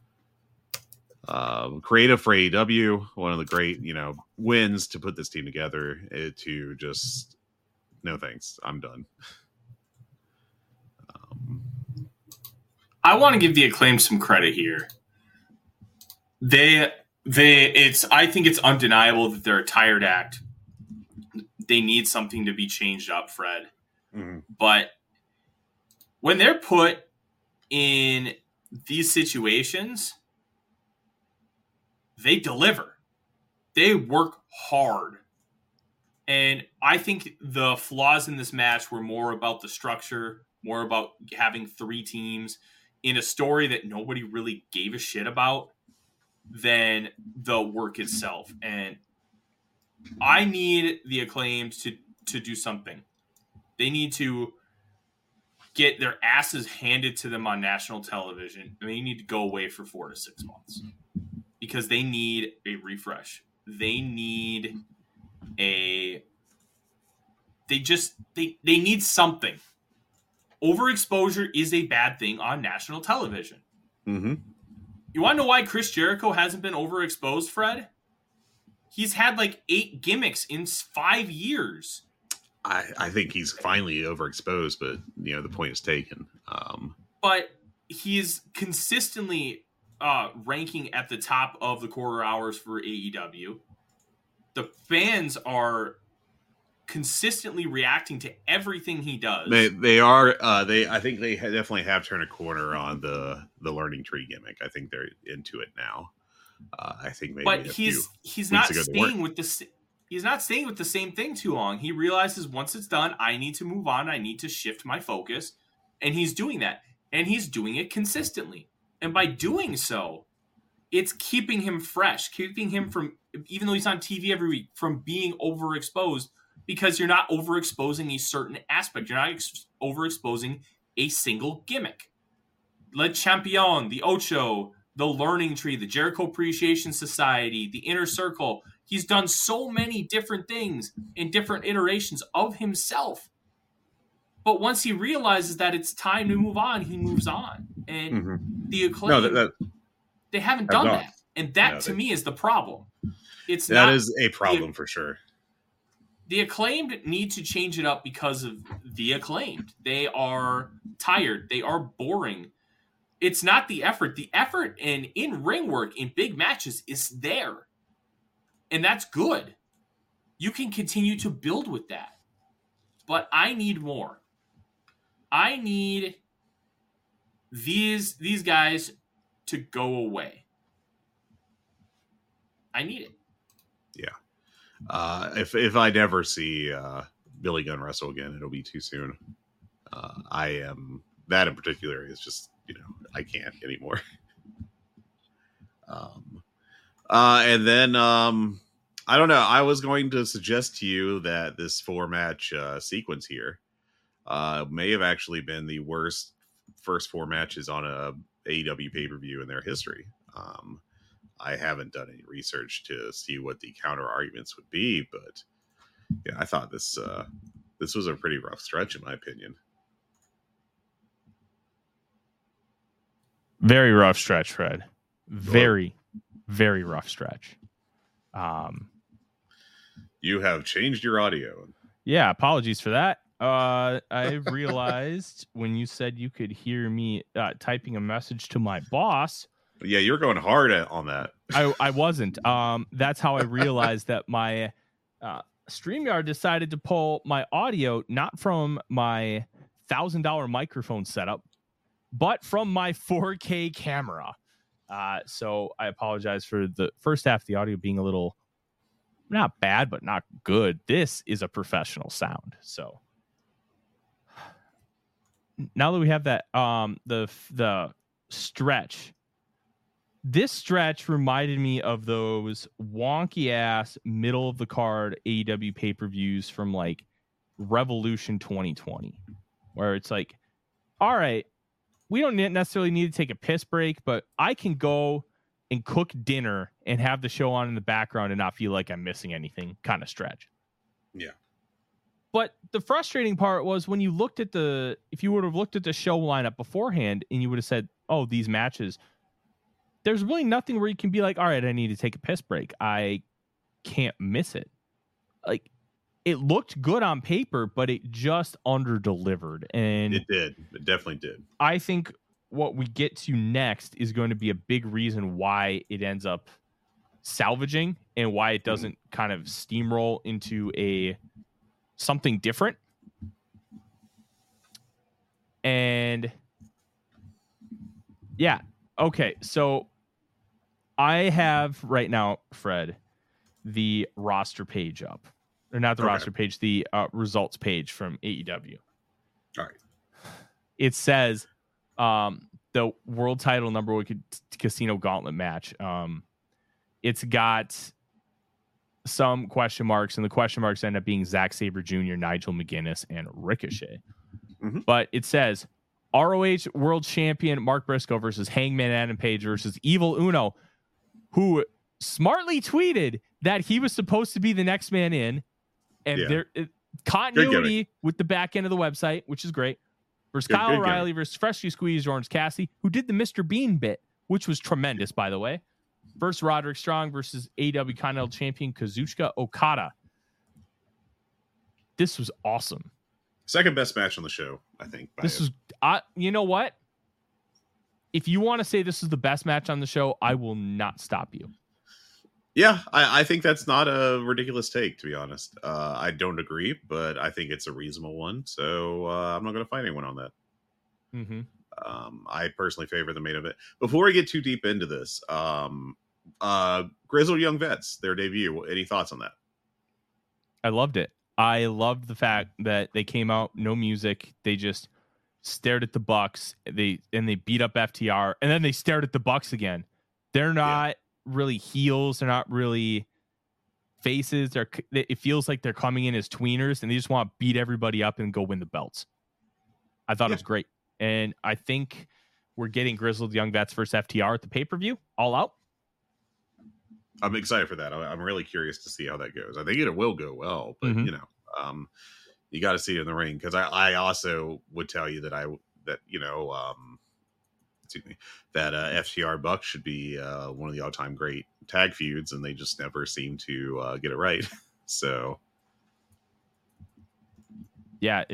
creative for AEW, one of the great wins to put this team together, to just no thanks, I'm done. I want to give the Acclaimed some credit here. They I think it's undeniable that they're a tired act. They need something to be changed up, Fred. Mm-hmm. But when they're put in these situations, they deliver. They work hard. And I think the flaws in this match were more about the structure, more about having 3 teams in a story that nobody really gave a shit about than the work itself. And I need the Acclaimed to do something. They need to get their asses handed to them on national television, and they need to go away for 4 to 6 months because they need a refresh. They need they need something. Overexposure is a bad thing on national television. Mm-hmm. You want to know why Chris Jericho hasn't been overexposed, Fred? He's had like 8 gimmicks in 5 years. I think he's finally overexposed, but the point is taken. But he's consistently ranking at the top of the quarter hours for AEW. The fans are consistently reacting to everything he does. They are. I think they definitely have turned a corner on the learning tree gimmick. I think they're into it now. I think maybe. But he's not staying with the. He's not staying with the same thing too long. He realizes once it's done, I need to move on. I need to shift my focus, and he's doing that, and he's doing it consistently. And by doing so, it's keeping him fresh, keeping him from, even though he's on TV every week, from being overexposed. Because you're not overexposing a certain aspect. You're not overexposing a single gimmick. Le Champion, the Ocho, the Learning Tree, the Jericho Appreciation Society, the Inner Circle. He's done so many different things in different iterations of himself. But once he realizes that it's time to move on, he moves on. And the Acclaim, they haven't done that. And that, to me, is the problem. That is a problem for sure. The Acclaimed need to change it up because of the Acclaimed. They are tired. They are boring. It's not the effort. The effort in ring work in big matches is there. And that's good. You can continue to build with that. But I need more. I need these guys to go away. I need it. Yeah. If I never see Billy Gunn wrestle again, it'll be too soon. That in particular is just, I can't anymore. And then I don't know. I was going to suggest to you that this 4-match sequence here may have actually been the worst first 4 matches on a AEW pay-per-view in their history. I haven't done any research to see what the counter arguments would be, but yeah, I thought this was a pretty rough stretch in my opinion. Very rough stretch, Fred. Very, very rough stretch. You have changed your audio. Yeah, apologies for that. I realized when you said you could hear me typing a message to my boss. Yeah, you're going hard on that. I wasn't. That's how I realized that my StreamYard decided to pull my audio not from my $1,000 microphone setup, but from my 4K camera. So I apologize for the first half of the audio being a little not bad, but not good. This is a professional sound. So now that we have that, the stretch. This stretch reminded me of those wonky ass middle of the card AEW pay-per-views from like Revolution 2020, where it's like, all right, we don't necessarily need to take a piss break, but I can go and cook dinner and have the show on in the background and not feel like I'm missing anything kind of stretch. Yeah. But the frustrating part was when you looked at if you would have looked at the show lineup beforehand and you would have said, oh, these matches, there's really nothing where you can be like, all right, I need to take a piss break. I can't miss it. Like, it looked good on paper, but it just under-delivered. And it did. It definitely did. I think what we get to next is going to be a big reason why it ends up salvaging and why it doesn't kind of steamroll into something different. And yeah, okay. So I have right now, Fred, the roster page up, or not the roster page, the results page from AEW. All right. It says the world title number one casino gauntlet match. It's got some question marks, and the question marks end up being Zack Sabre Jr., Nigel McGuinness, and Ricochet. Mm-hmm. But it says ROH World Champion Mark Briscoe versus Hangman Adam Page versus Evil Uno, who smartly tweeted that he was supposed to be the next man in, and there continuity with the back end of the website, which is great. Versus Kyle O'Reilly versus freshly squeezed Orange Cassidy, who did the Mr. Bean bit, which was tremendous, by the way. Versus Roderick Strong versus AEW Continental Champion Kazuchika Okada. This was awesome. Second best match on the show, I think. This was, you know what? If you want to say this is the best match on the show, I will not stop you. Yeah, I think that's not a ridiculous take, to be honest. I don't agree, but I think it's a reasonable one. So I'm not going to fight anyone on that. Mm-hmm. I personally favor the main event. Before we get too deep into this, Grizzled Young Vets, their debut. Any thoughts on that? I loved it. I loved the fact that they came out, no music. They just stared at the Bucks. They beat up FTR, and then they stared at the Bucks again. They're not really heels. They're not really faces. It feels like they're coming in as tweeners, and they just want to beat everybody up and go win the belts. I thought it was great, and I think we're getting Grizzled Young Vets versus FTR at the pay-per-view, all out. I'm excited for that. I'm really curious to see how that goes. I think it will go well, but you got to see it in the ring, because I also would tell you that FTR Bucks should be one of the all-time great tag feuds, and they just never seem to get it right. So yeah,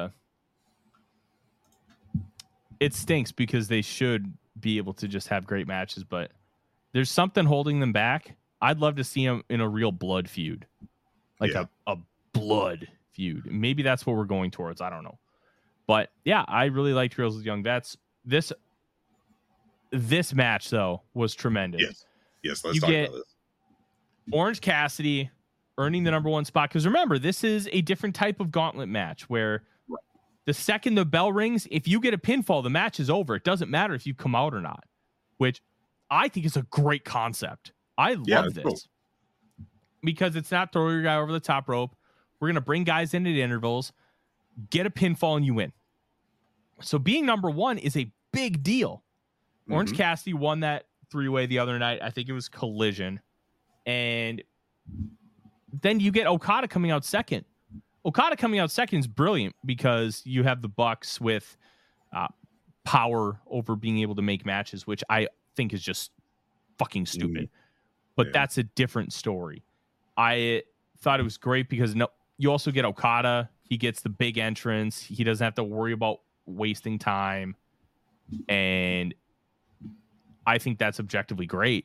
it stinks because they should be able to just have great matches, but there's something holding them back. I'd love to see them in a real blood feud, like a blood feud. Maybe that's what we're going towards. I don't know. But yeah, I really liked Grizzled Young Vets. This match, though, was tremendous. Yes, let's talk about this. Orange Cassidy earning the number one spot. Because remember, this is a different type of gauntlet match where the second the bell rings, if you get a pinfall, the match is over. It doesn't matter if you come out or not, which I think is a great concept. I love this. Cool. Because it's not throw your guy over the top rope. We're going to bring guys in at intervals, get a pinfall, and you win. So being number one is a big deal. Orange Cassidy won that three-way the other night. I think it was Collision. And then you get Okada coming out second. Okada coming out second is brilliant because you have the Bucks with power over being able to make matches, which I think is just fucking stupid. But that's a different story. I thought it was great because you also get Okada. He gets the big entrance. He doesn't have to worry about wasting time. And I think that's objectively great.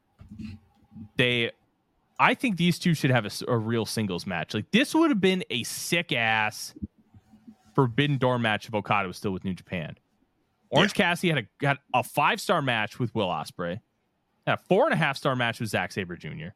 I think these two should have a real singles match. Like, this would have been a sick ass Forbidden Door match if Okada was still with New Japan. Orange Cassidy had a 5-star match with Will Ospreay, had a 4.5-star match with Zack Sabre Jr.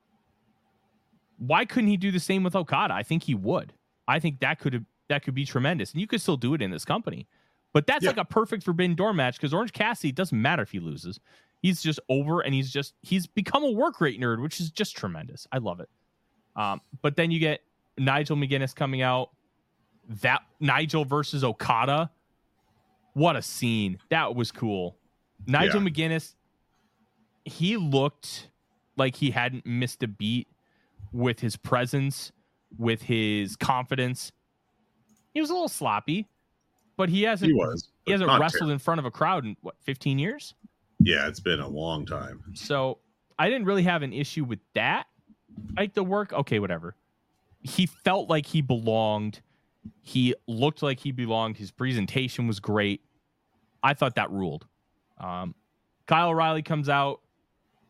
Why couldn't he do the same with Okada? I think he would. I think that could be tremendous, and you could still do it in this company. But that's like a perfect Forbidden Door match because Orange Cassidy, it doesn't matter if he loses. He's just over, and he's become a work rate nerd, which is just tremendous. I love it. But then you get Nigel McGuinness coming out. That Nigel versus Okada. What a scene. That was cool. Nigel McGuinness, he looked like he hadn't missed a beat with his presence, with his confidence. He was a little sloppy, but he hasn't wrestled in front of a crowd in 15 years? Yeah, it's been a long time. So I didn't really have an issue with that. Like the work, okay, whatever. He felt like he belonged. He looked like he belonged. His presentation was great. I thought that ruled. Kyle O'Reilly comes out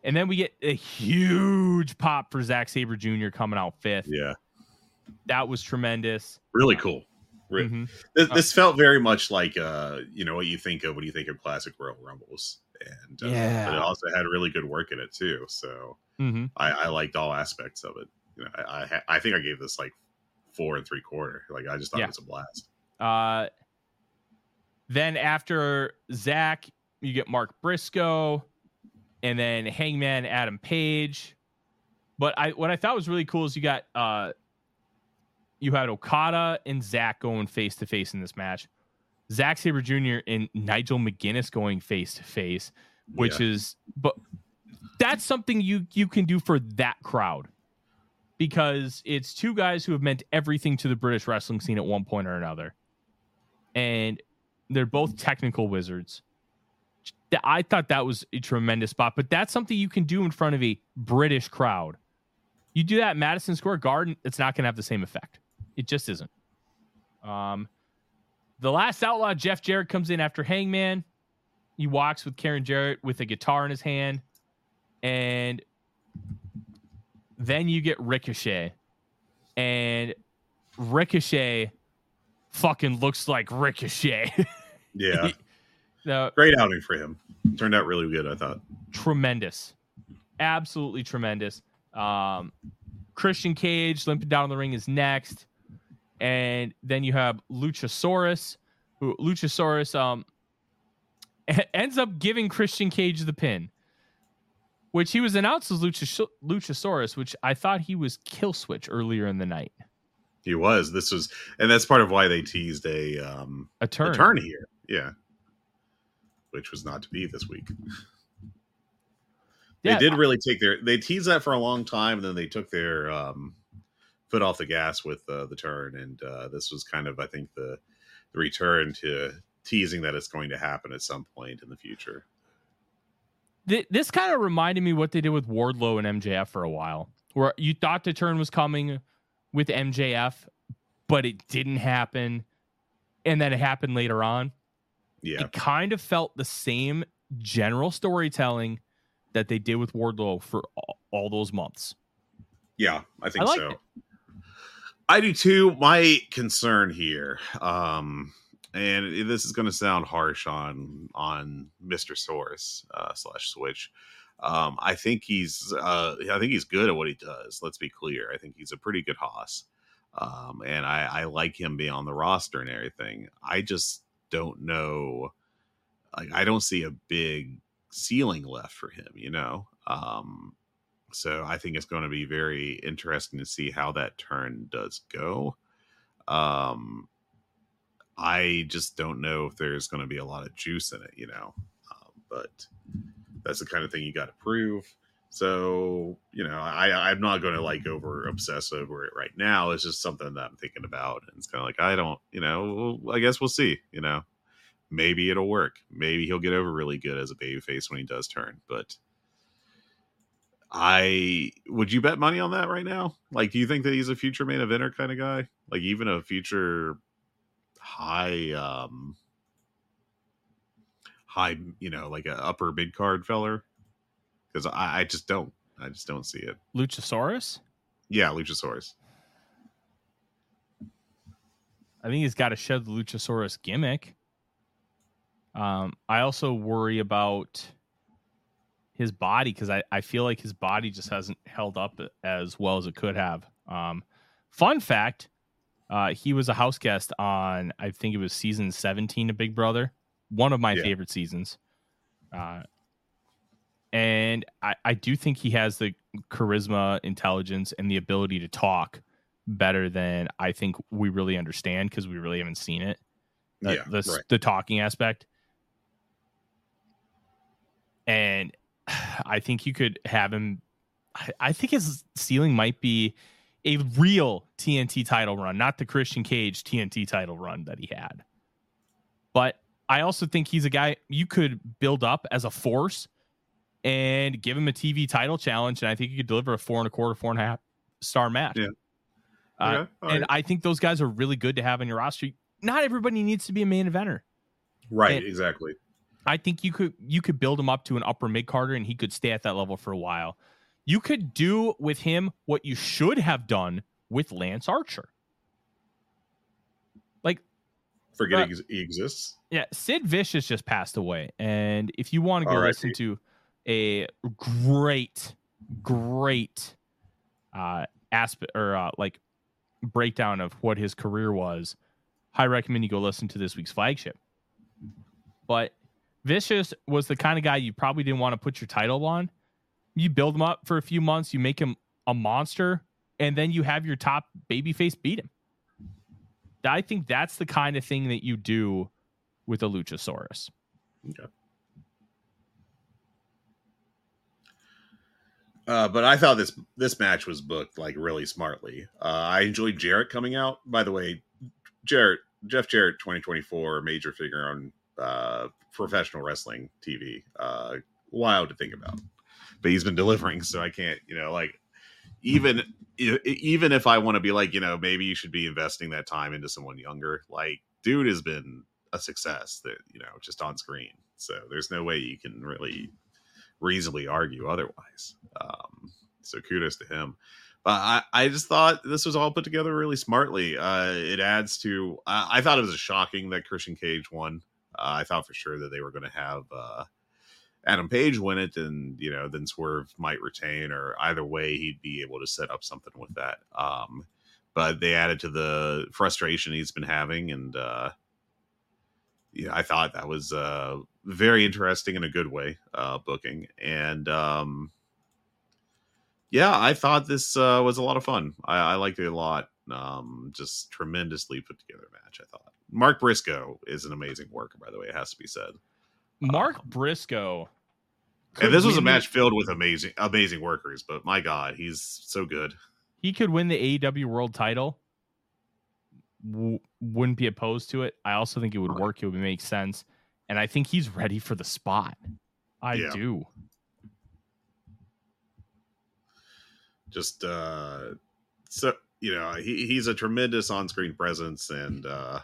And then we get a huge pop for Zack Sabre Jr. coming out 5th. Yeah. That was tremendous. Really cool. Mhm. This felt very much like what you think of when you think of classic Royal Rumbles. And but it also had really good work in it too. So I liked all aspects of it. I think I gave this like 4 3/4. Like I just thought it was a blast. Then after Zach, you get Mark Briscoe, and then Hangman Adam Page. But what I thought was really cool is you got you had Okada and Zach going face to face in this match. Zack Sabre Jr. and Nigel McGuinness going face to face, but that's something you can do for that crowd, because it's two guys who have meant everything to the British wrestling scene at one point or another. And they're both technical wizards. I thought that was a tremendous spot, but that's something you can do in front of a British crowd. You do that at Madison Square Garden, it's not going to have the same effect. It just isn't. The Last Outlaw, Jeff Jarrett, comes in after Hangman. He walks with Karen Jarrett with a guitar in his hand. And then you get Ricochet. And Ricochet fucking looks like Ricochet. Yeah. Great outing for him. Turned out really good, I thought. Tremendous. Absolutely tremendous. Christian Cage limping down the ring is next. And then you have Luchasaurus, who ends up giving Christian Cage the pin, which he was announced as Luchasaurus, which I thought he was Killswitch earlier in the night. He was. And that's part of why they teased a turn here. Yeah. Which was not to be this week. They did really they teased that for a long time, and then they took their foot off the gas with the turn, and this was kind of, I think, the return to teasing that it's going to happen at some point in the future. This kind of reminded me what they did with Wardlow and MJF for a while, where you thought the turn was coming with MJF, but it didn't happen, and then it happened later on. Yeah, it kind of felt the same general storytelling that they did with Wardlow for all those months. Yeah, I think so. I do too. My concern here, and this is going to sound harsh on Mr. Source / Switch. I think he's good at what he does. Let's be clear. I think he's a pretty good hoss, and I like him being on the roster and everything. I just don't know. Like, I don't see a big ceiling left for him, so I think it's going to be very interesting to see how that turn does go. I just don't know if there's going to be a lot of juice in it, but that's the kind of thing you got to prove. So, I'm not going to like over obsess over it right now. It's just something that I'm thinking about. And it's kind of like, I don't, I guess we'll see, maybe it'll work. Maybe he'll get over really good as a babyface when he does turn, but would you bet money on that right now? Like, do you think that he's a future main eventer kind of guy? Like, even a future high, like a upper mid card feller? Because I just don't see it. Luchasaurus? Yeah, Luchasaurus. I think he's got to shed the Luchasaurus gimmick. I also worry about his body, because I feel like his body just hasn't held up as well as it could have. Fun fact, he was a house guest on, I think it was season 17 of Big Brother, one of my favorite seasons. And I do think he has the charisma, intelligence, and the ability to talk better than I think we really understand, because we really haven't seen it. The talking aspect. And I think you could have him. I think his ceiling might be a real TNT title run, not the Christian Cage TNT title run that he had. But I also think he's a guy you could build up as a force and give him a TV title challenge, and I think you could deliver a 4.25, 4.5 star match. Yeah. And I think those guys are really good to have on your roster. Not everybody needs to be a main eventer. Right, exactly. I think you could build him up to an upper mid carder, and he could stay at that level for a while. You could do with him what you should have done with Lance Archer. Like, Forgetting he exists. Yeah, Sid Vicious just passed away, and if you want to go listen to a great aspect or like breakdown of what his career was, I recommend you go listen to this week's Flagship. But Vicious was the kind of guy you probably didn't want to put your title on. You build him up for a few months, you make him a monster, and then you have your top babyface beat him. I think that's the kind of thing that you do with a Luchasaurus. Okay. But I thought this match was booked like really smartly. I enjoyed Jarrett coming out. By the way, Jeff Jarrett, 2024 major figure on professional wrestling TV. Wild to think about, but he's been delivering, so I can't, like even if I want to be like, maybe you should be investing that time into someone younger. Like, dude has been a success that, just on screen. So there's no way you can really reasonably argue otherwise. So kudos to him. But I just thought this was all put together really smartly. It adds to, I thought it was shocking that Christian Cage won. I thought for sure that they were going to have Adam Page win it, and then Swerve might retain, or either way he'd be able to set up something with that. But they added to the frustration he's been having, and I thought that was very interesting in a good way, booking. And I thought this was a lot of fun. I liked it a lot. Just tremendously put together match, I thought. Mark Briscoe is an amazing worker, by the way, it has to be said. Mark Briscoe. And this was a match filled with amazing workers, but my God, he's so good. He could win the AEW World Title. Wouldn't be opposed to it. I also think it would work. It would make sense. And I think he's ready for the spot. I do. Just, so, he's a tremendous on-screen presence, and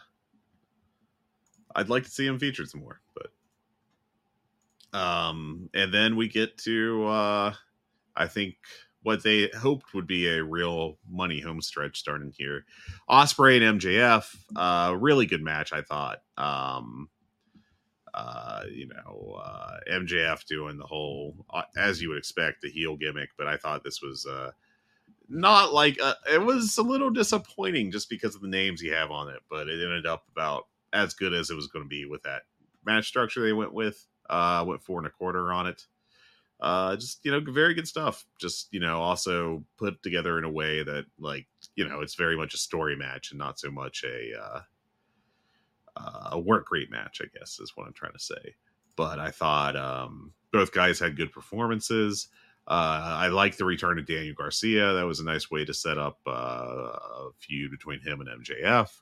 I'd like to see him featured some more, but and then we get to I think what they hoped would be a real money home stretch starting here. Ospreay and MJF, really good match, I thought. MJF doing the whole, as you would expect, the heel gimmick, but I thought this was not like it was a little disappointing just because of the names you have on it, but it ended up about as good as it was going to be with that match structure they went with. Went 4 1/4 on it. Just, very good stuff. Just, also put together in a way that, like, it's very much a story match and not so much a work rate match, I guess is what I'm trying to say. But I thought both guys had good performances. I like the return of Daniel Garcia. That was a nice way to set up a feud between him and MJF.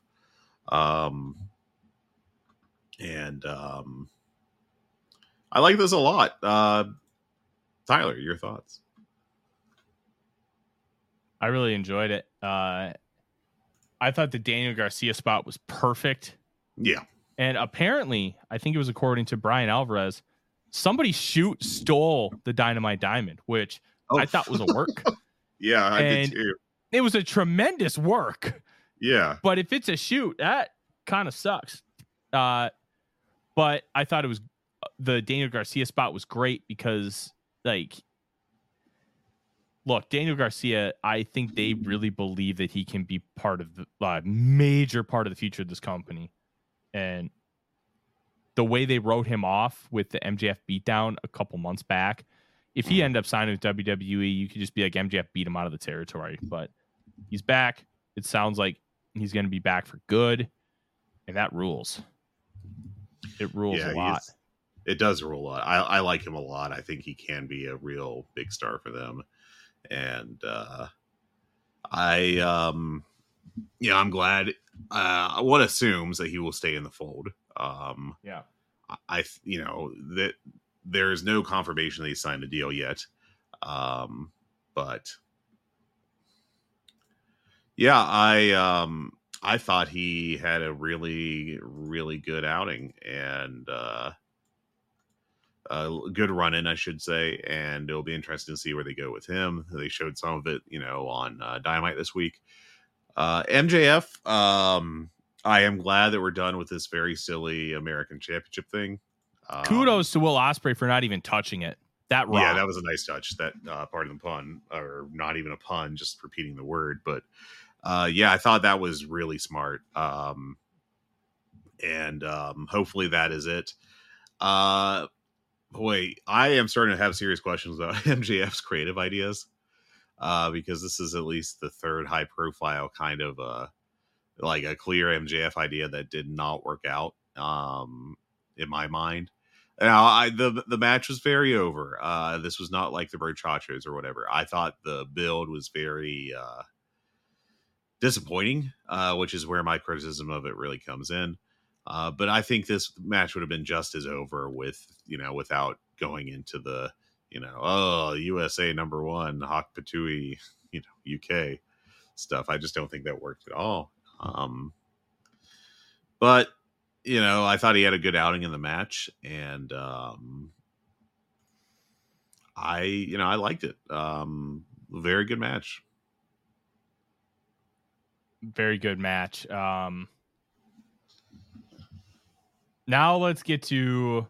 I like this a lot. Tyler, your thoughts? I really enjoyed it. I thought the Daniel Garcia spot was perfect. Yeah. And apparently, I think it was according to Brian Alvarez, somebody stole the Dynamite Diamond, which I thought was a work. Yeah, I did too. It was a tremendous work. Yeah. But if it's a shoot, that kind of sucks. But I thought it was the Daniel Garcia spot was great because, like, look, Daniel Garcia, I think they really believe that he can be part of the major part of the future of this company. And the way they wrote him off with the MJF beatdown a couple months back, if he ended up signing with WWE, you could just be like, MJF beat him out of the territory. But he's back. It sounds like he's going to be back for good. And that rules. It rules a lot. It does rule a lot. I like him a lot. I think he can be a real big star for them. And I'm glad. One assumes that he will stay in the fold. Yeah. That there's no confirmation that he signed a deal yet. But yeah, I thought he had a really, really good outing, and good run-in, I should say, and it'll be interesting to see where they go with him. They showed some of it, on Dynamite this week. MJF, I am glad that we're done with this very silly American Championship thing. Kudos to Will Ospreay for not even touching it. That rocked. Yeah, that was a nice touch. That pardon the pun, or not even a pun, just repeating the word. But I thought that was really smart. And hopefully that is it. Boy, I am starting to have serious questions about MJF's creative ideas, because this is at least the third high profile kind of like a clear MJF idea that did not work out in my mind. Now, the match was very over. This was not like the Brochachos or whatever. I thought the build was very disappointing, which is where my criticism of it really comes in. But I think this match would have been just as over without going into the, USA #1, Hawk Patui, UK stuff. I just don't think that worked at all. But I thought he had a good outing in the match, and I liked it. Very good match. Very good match. Now let's get to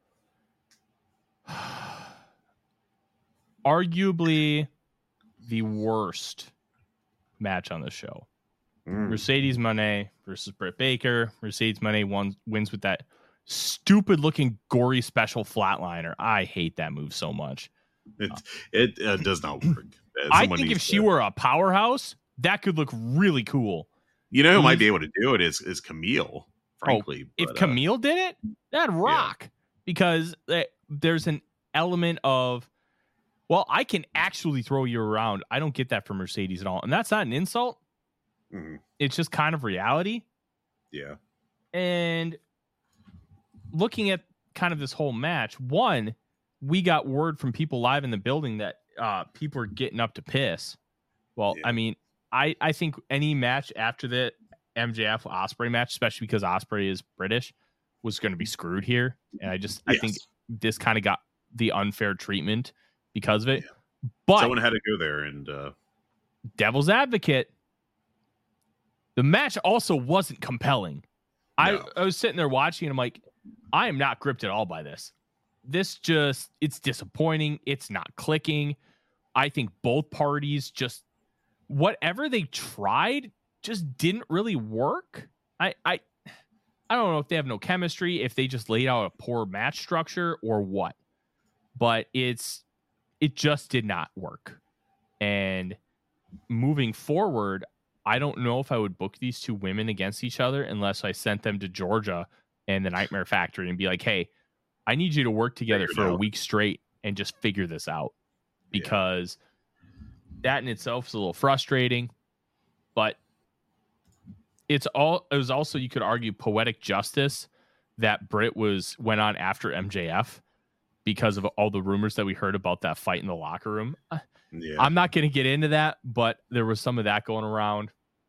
arguably the worst match on the show. Mercedes Moné versus Britt Baker. Mercedes Moné wins with that stupid looking gory special flatliner. I hate that move so much. It does not work. I think if she were a powerhouse, that could look really cool. Who might be able to do it is Camille, frankly. If Camille did it, that'd rock. Yeah. Because there's an element of, well, I can actually throw you around. I don't get that from Mercedes at all. And that's not an insult. Mm-hmm. It's just kind of reality. Yeah. And looking at kind of this whole match, one, we got word from people live in the building that people are getting up to piss. Well, yeah. I mean, I think any match after the MJF Ospreay match, especially because Ospreay is British, was going to be screwed here. And I think this kind of got the unfair treatment because of it. Yeah. But someone had to go there and devil's advocate. The match also wasn't compelling. No. I was sitting there watching, and I'm like, I am not gripped at all by this. It's disappointing. It's not clicking. I think both parties just, whatever they tried just didn't really work. I don't know if they have no chemistry, if they just laid out a poor match structure or what, but it just did not work. And moving forward, I don't know if I would book these two women against each other unless I sent them to Georgia and the Nightmare Factory and be like, hey, I need you to work together for a week straight and just figure this out, because that in itself is a little frustrating, but it was also, you could argue, poetic justice that Britt went on after MJF because of all the rumors that we heard about that fight in the locker room. Yeah. I'm not going to get into that, but there was some of that going around.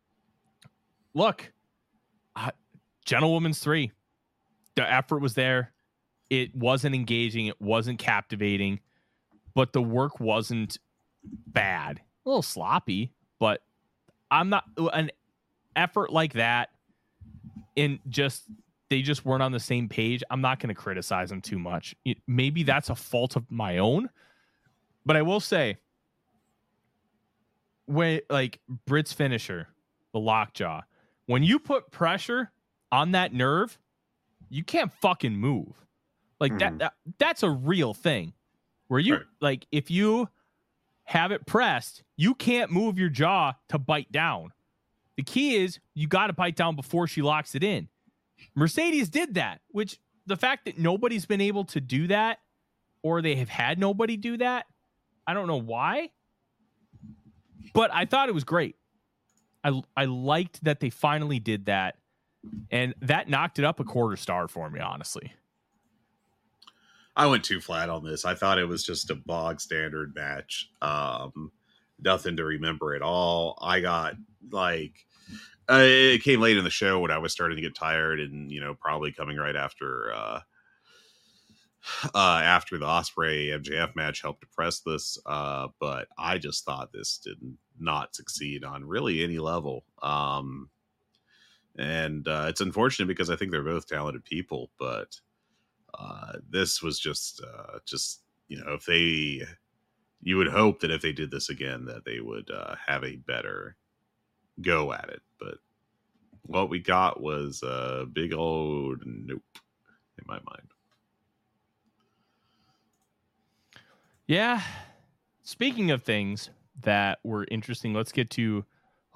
Look, Gentlewoman's 3, the effort was there. It wasn't engaging. It wasn't captivating, but the work wasn't bad. A little sloppy, but I'm not an effort like that. And they just weren't on the same page. I'm not going to criticize them too much. Maybe that's a fault of my own, but I will say, when like Britt's finisher, the lockjaw, when you put pressure on that nerve, you can't fucking move. Like that's a real thing where you like, if you have it pressed, you can't move your jaw to bite down. The key is you got to bite down before she locks it in. Mercedes did that, which the fact that nobody's been able to do that, or they have had nobody do that, I don't know why. But I thought it was great. I liked that they finally did that, and that knocked it up a quarter star for me, honestly. I went too flat on this. I thought it was just a bog standard match. Nothing to remember at all. I got it came late in the show when I was starting to get tired, and probably coming right after after the Osprey MJF match helped depress this. But I just thought this did not succeed on really any level. And it's unfortunate because I think they're both talented people, but this was just if you would hope that if they did this again, that they would have a better go at it. But what we got was a big old nope in my mind. Yeah. Speaking of things that were interesting, let's get to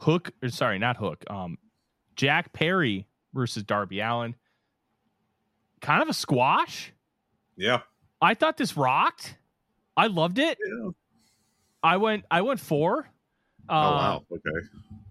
Jack Perry versus Darby Allin. Kind of a squash. Yeah. I thought this rocked. I loved it. Yeah. I went 4. Oh wow. Okay.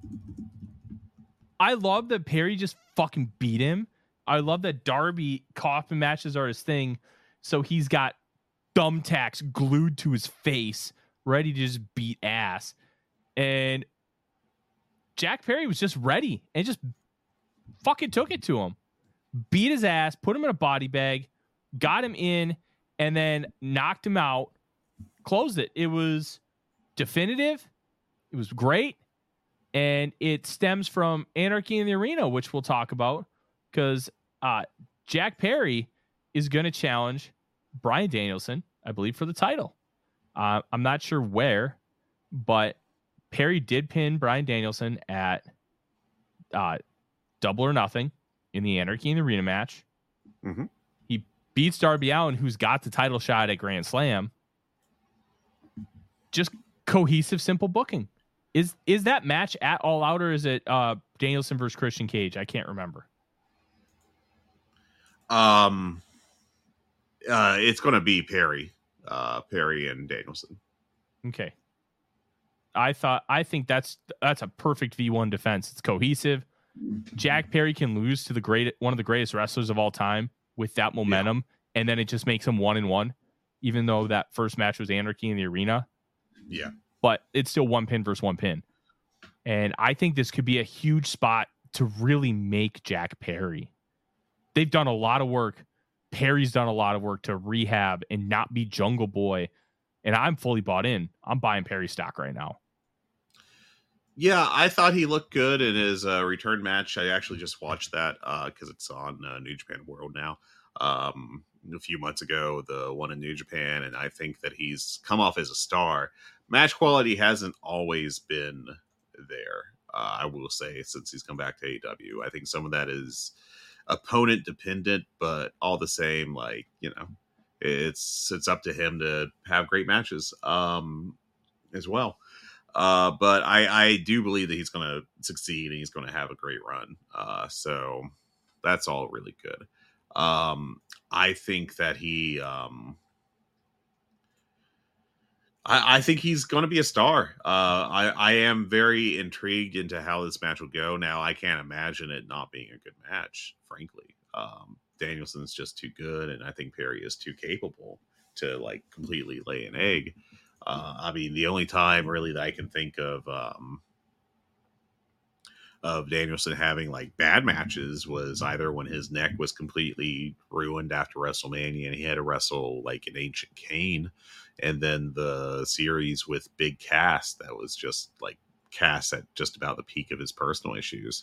I love that Perry just fucking beat him. I love that Darby coffin matches are his thing. So he's got thumbtacks glued to his face, ready to just beat ass. And Jack Perry was just ready and just fucking took it to him. Beat his ass, put him in a body bag, got him in, and then knocked him out, closed it. It was definitive. It was great. And it stems from Anarchy in the Arena, which we'll talk about, because Jack Perry is going to challenge Bryan Danielson, I believe, for the title. I'm not sure where, but Perry did pin Bryan Danielson at Double or Nothing in the Anarchy in the Arena match. Mm-hmm. He beats Darby Allin, who's got the title shot at Grand Slam. Just cohesive, simple booking. Is that match at All Out, or is it Danielson versus Christian Cage? I can't remember. It's going to be Perry and Danielson. Okay. I think that's a perfect V1 defense. It's cohesive. Jack Perry can lose to one of the greatest wrestlers of all time with that momentum, and then it just makes him 1-1, even though that first match was Anarchy in the Arena. Yeah. But it's still 1 pin versus 1 pin. And I think this could be a huge spot to really make Jack Perry. They've done a lot of work. Perry's done a lot of work to rehab and not be Jungle Boy. And I'm fully bought in. I'm buying Perry stock right now. Yeah, I thought he looked good in his return match. I actually just watched that because it's on New Japan World now. A few months ago, the one in New Japan, and I think that he's come off as a star. Match quality hasn't always been there, I will say, since he's come back to AEW. I think some of that is opponent dependent, but all the same, it's up to him to have great matches as well. But I do believe that he's going to succeed and he's going to have a great run. So that's all really good. I think that he, I think he's going to be a star. I am very intrigued into how this match will go. Now, I can't imagine it not being a good match, frankly. Danielson's just too good, and I think Perry is too capable to completely lay an egg. I mean, the only time really that I can think of Danielson having bad matches was either when his neck was completely ruined after WrestleMania and he had to wrestle an Ancient Kane, and then the series with Big Cass that was just Cass at just about the peak of his personal issues.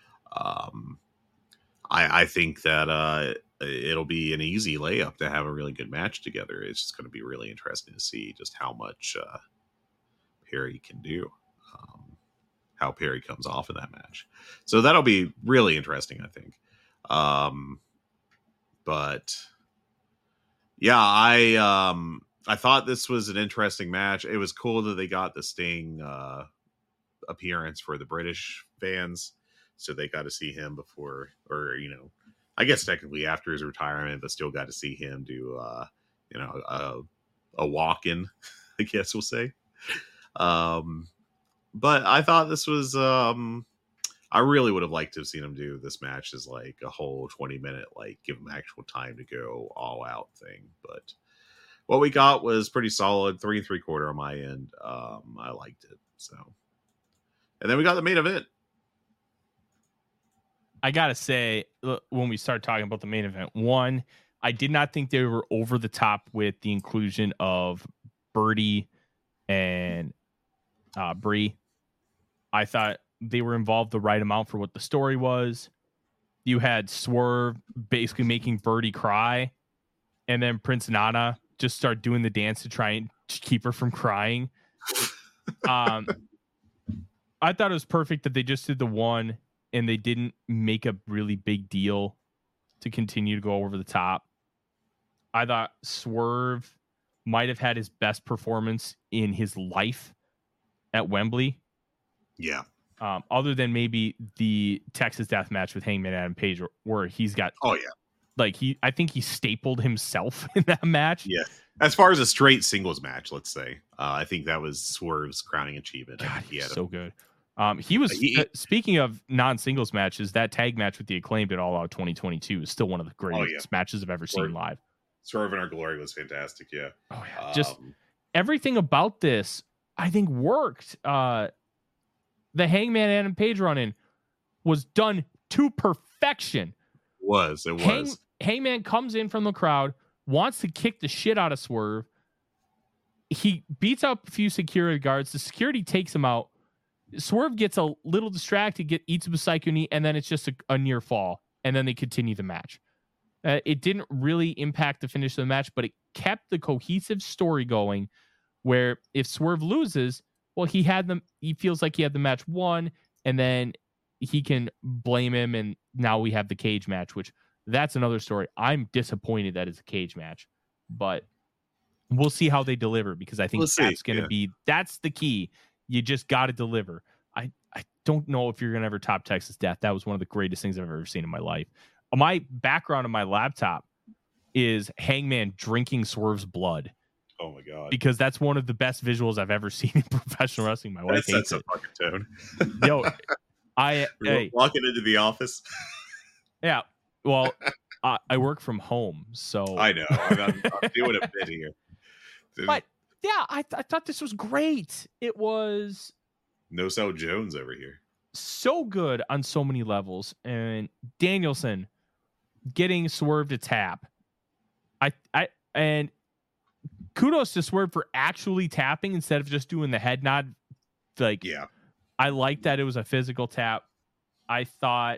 I think that it'll be an easy layup to have a really good match together. It's just going to be really interesting to see just how much Perry can do. How Perry comes off in that match. So that'll be really interesting, I think. But yeah, I thought this was an interesting match. It was cool that they got the Sting appearance for the British fans. So they got to see him before, or, I guess technically after his retirement, but still got to see him do, a walk-in, I guess we'll say. But I thought this was, I really would have liked to have seen him do this match as a whole 20-minute, give him actual time to go all out thing. But what we got was pretty solid, 3 3/4 on my end. I liked it. So, and then we got the main event. I gotta say, when we start talking about the main event, one, I did not think they were over the top with the inclusion of Birdie and Bree. I thought they were involved the right amount for what the story was. You had Swerve basically making Birdie cry, and then Prince Nana just start doing the dance to try and keep her from crying. I thought it was perfect that they just did the one and they didn't make a really big deal to continue to go over the top. I thought Swerve might have had his best performance in his life at Wembley. Yeah. Other than maybe the Texas Death Match with Hangman Adam Page, where he's got, I think he stapled himself in that match. Yeah. As far as a straight singles match, let's say, I think that was Swerve's crowning achievement. God, he had so good. He was speaking of non-singles matches, that tag match with the Acclaimed at All Out 2022 is still one of the greatest matches I've ever seen live. Swerve in Our Glory was fantastic. Yeah. Oh yeah. Just everything about this, I think, worked. The Hangman Adam Page run-in was done to perfection. It was. Hangman comes in from the crowd, wants to kick the shit out of Swerve. He beats up a few security guards. The security takes him out. Swerve gets a little distracted, eats a psycho knee, and then it's just a near fall. And then they continue the match. It didn't really impact the finish of the match, but it kept the cohesive story going where if Swerve loses, well, he feels like he had the match won, and then he can blame him, and now we have the cage match, which that's another story. I'm disappointed that it's a cage match, but we'll see how they deliver, because I think that's the key. You just got to deliver. I don't know if you're going to ever top Texas Death. That was one of the greatest things I've ever seen in my life. My background on my laptop is Hangman drinking Swerve's blood. Oh my God. Because that's one of the best visuals I've ever seen in professional wrestling. My wife hates it. Fucking tone. Yo, walking into the office. Yeah. Well, I work from home, so I know. I'm doing a bit here. But yeah, I thought this was great. It was No Sell Jones over here. So good on so many levels. And Danielson getting Swerve to tap. And kudos to Swerve for actually tapping instead of just doing the head nod. I like that it was a physical tap. I thought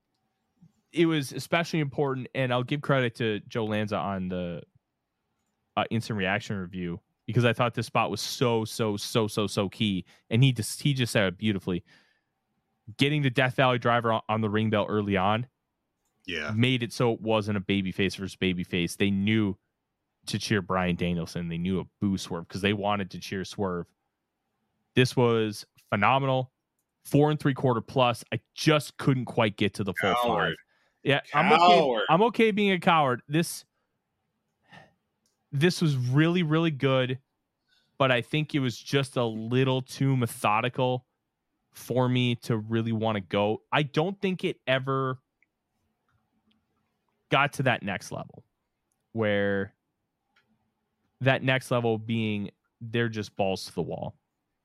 it was especially important, and I'll give credit to Joe Lanza on the instant reaction review, because I thought this spot was so key, and he just said it beautifully. Getting the Death Valley driver on the ring bell early on, made it so it wasn't a babyface versus babyface. They knew to cheer Bryan Danielson. They knew a boo Swerve because they wanted to cheer Swerve. This was phenomenal. 4 3/4 plus. I just couldn't quite get to the full 5. Yeah, I'm okay being a coward. This was really, really good, but I think it was just a little too methodical for me to really want to go. I don't think it ever got to that next level, where that next level being they're just balls to the wall.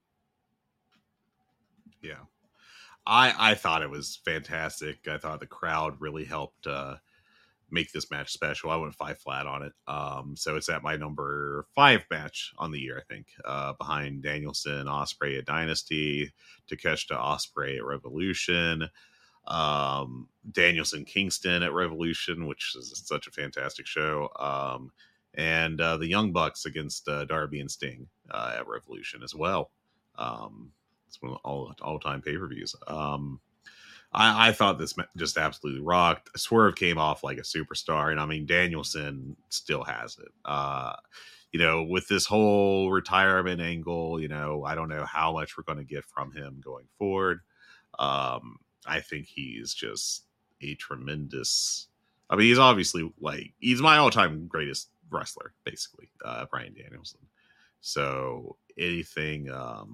Yeah. I thought it was fantastic. I thought the crowd really helped make this match special. I went 5 flat on it. So it's at my number 5 match on the year, I think, behind Danielson, Ospreay at Dynasty, Takeshita Ospreay at Revolution, Danielson Kingston at Revolution, which is such a fantastic show, and the Young Bucks against Darby and Sting at Revolution as well. It's one of all-time pay-per-views. I thought this just absolutely rocked. Swerve came off like a superstar, and I mean Danielson still has it. With this whole retirement angle, I don't know how much we're going to get from him going forward. I think he's just a tremendous. I mean, he's obviously he's my all-time greatest wrestler, basically, Bryan Danielson. So anything.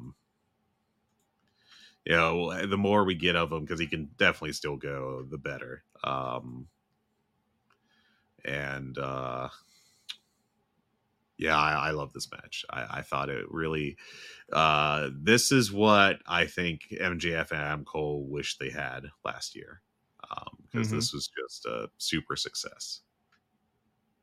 The more we get of him, because he can definitely still go, the better. I love this match. I thought it really, this is what I think MJF and Adam Cole wish they had last year, because this was just a super success.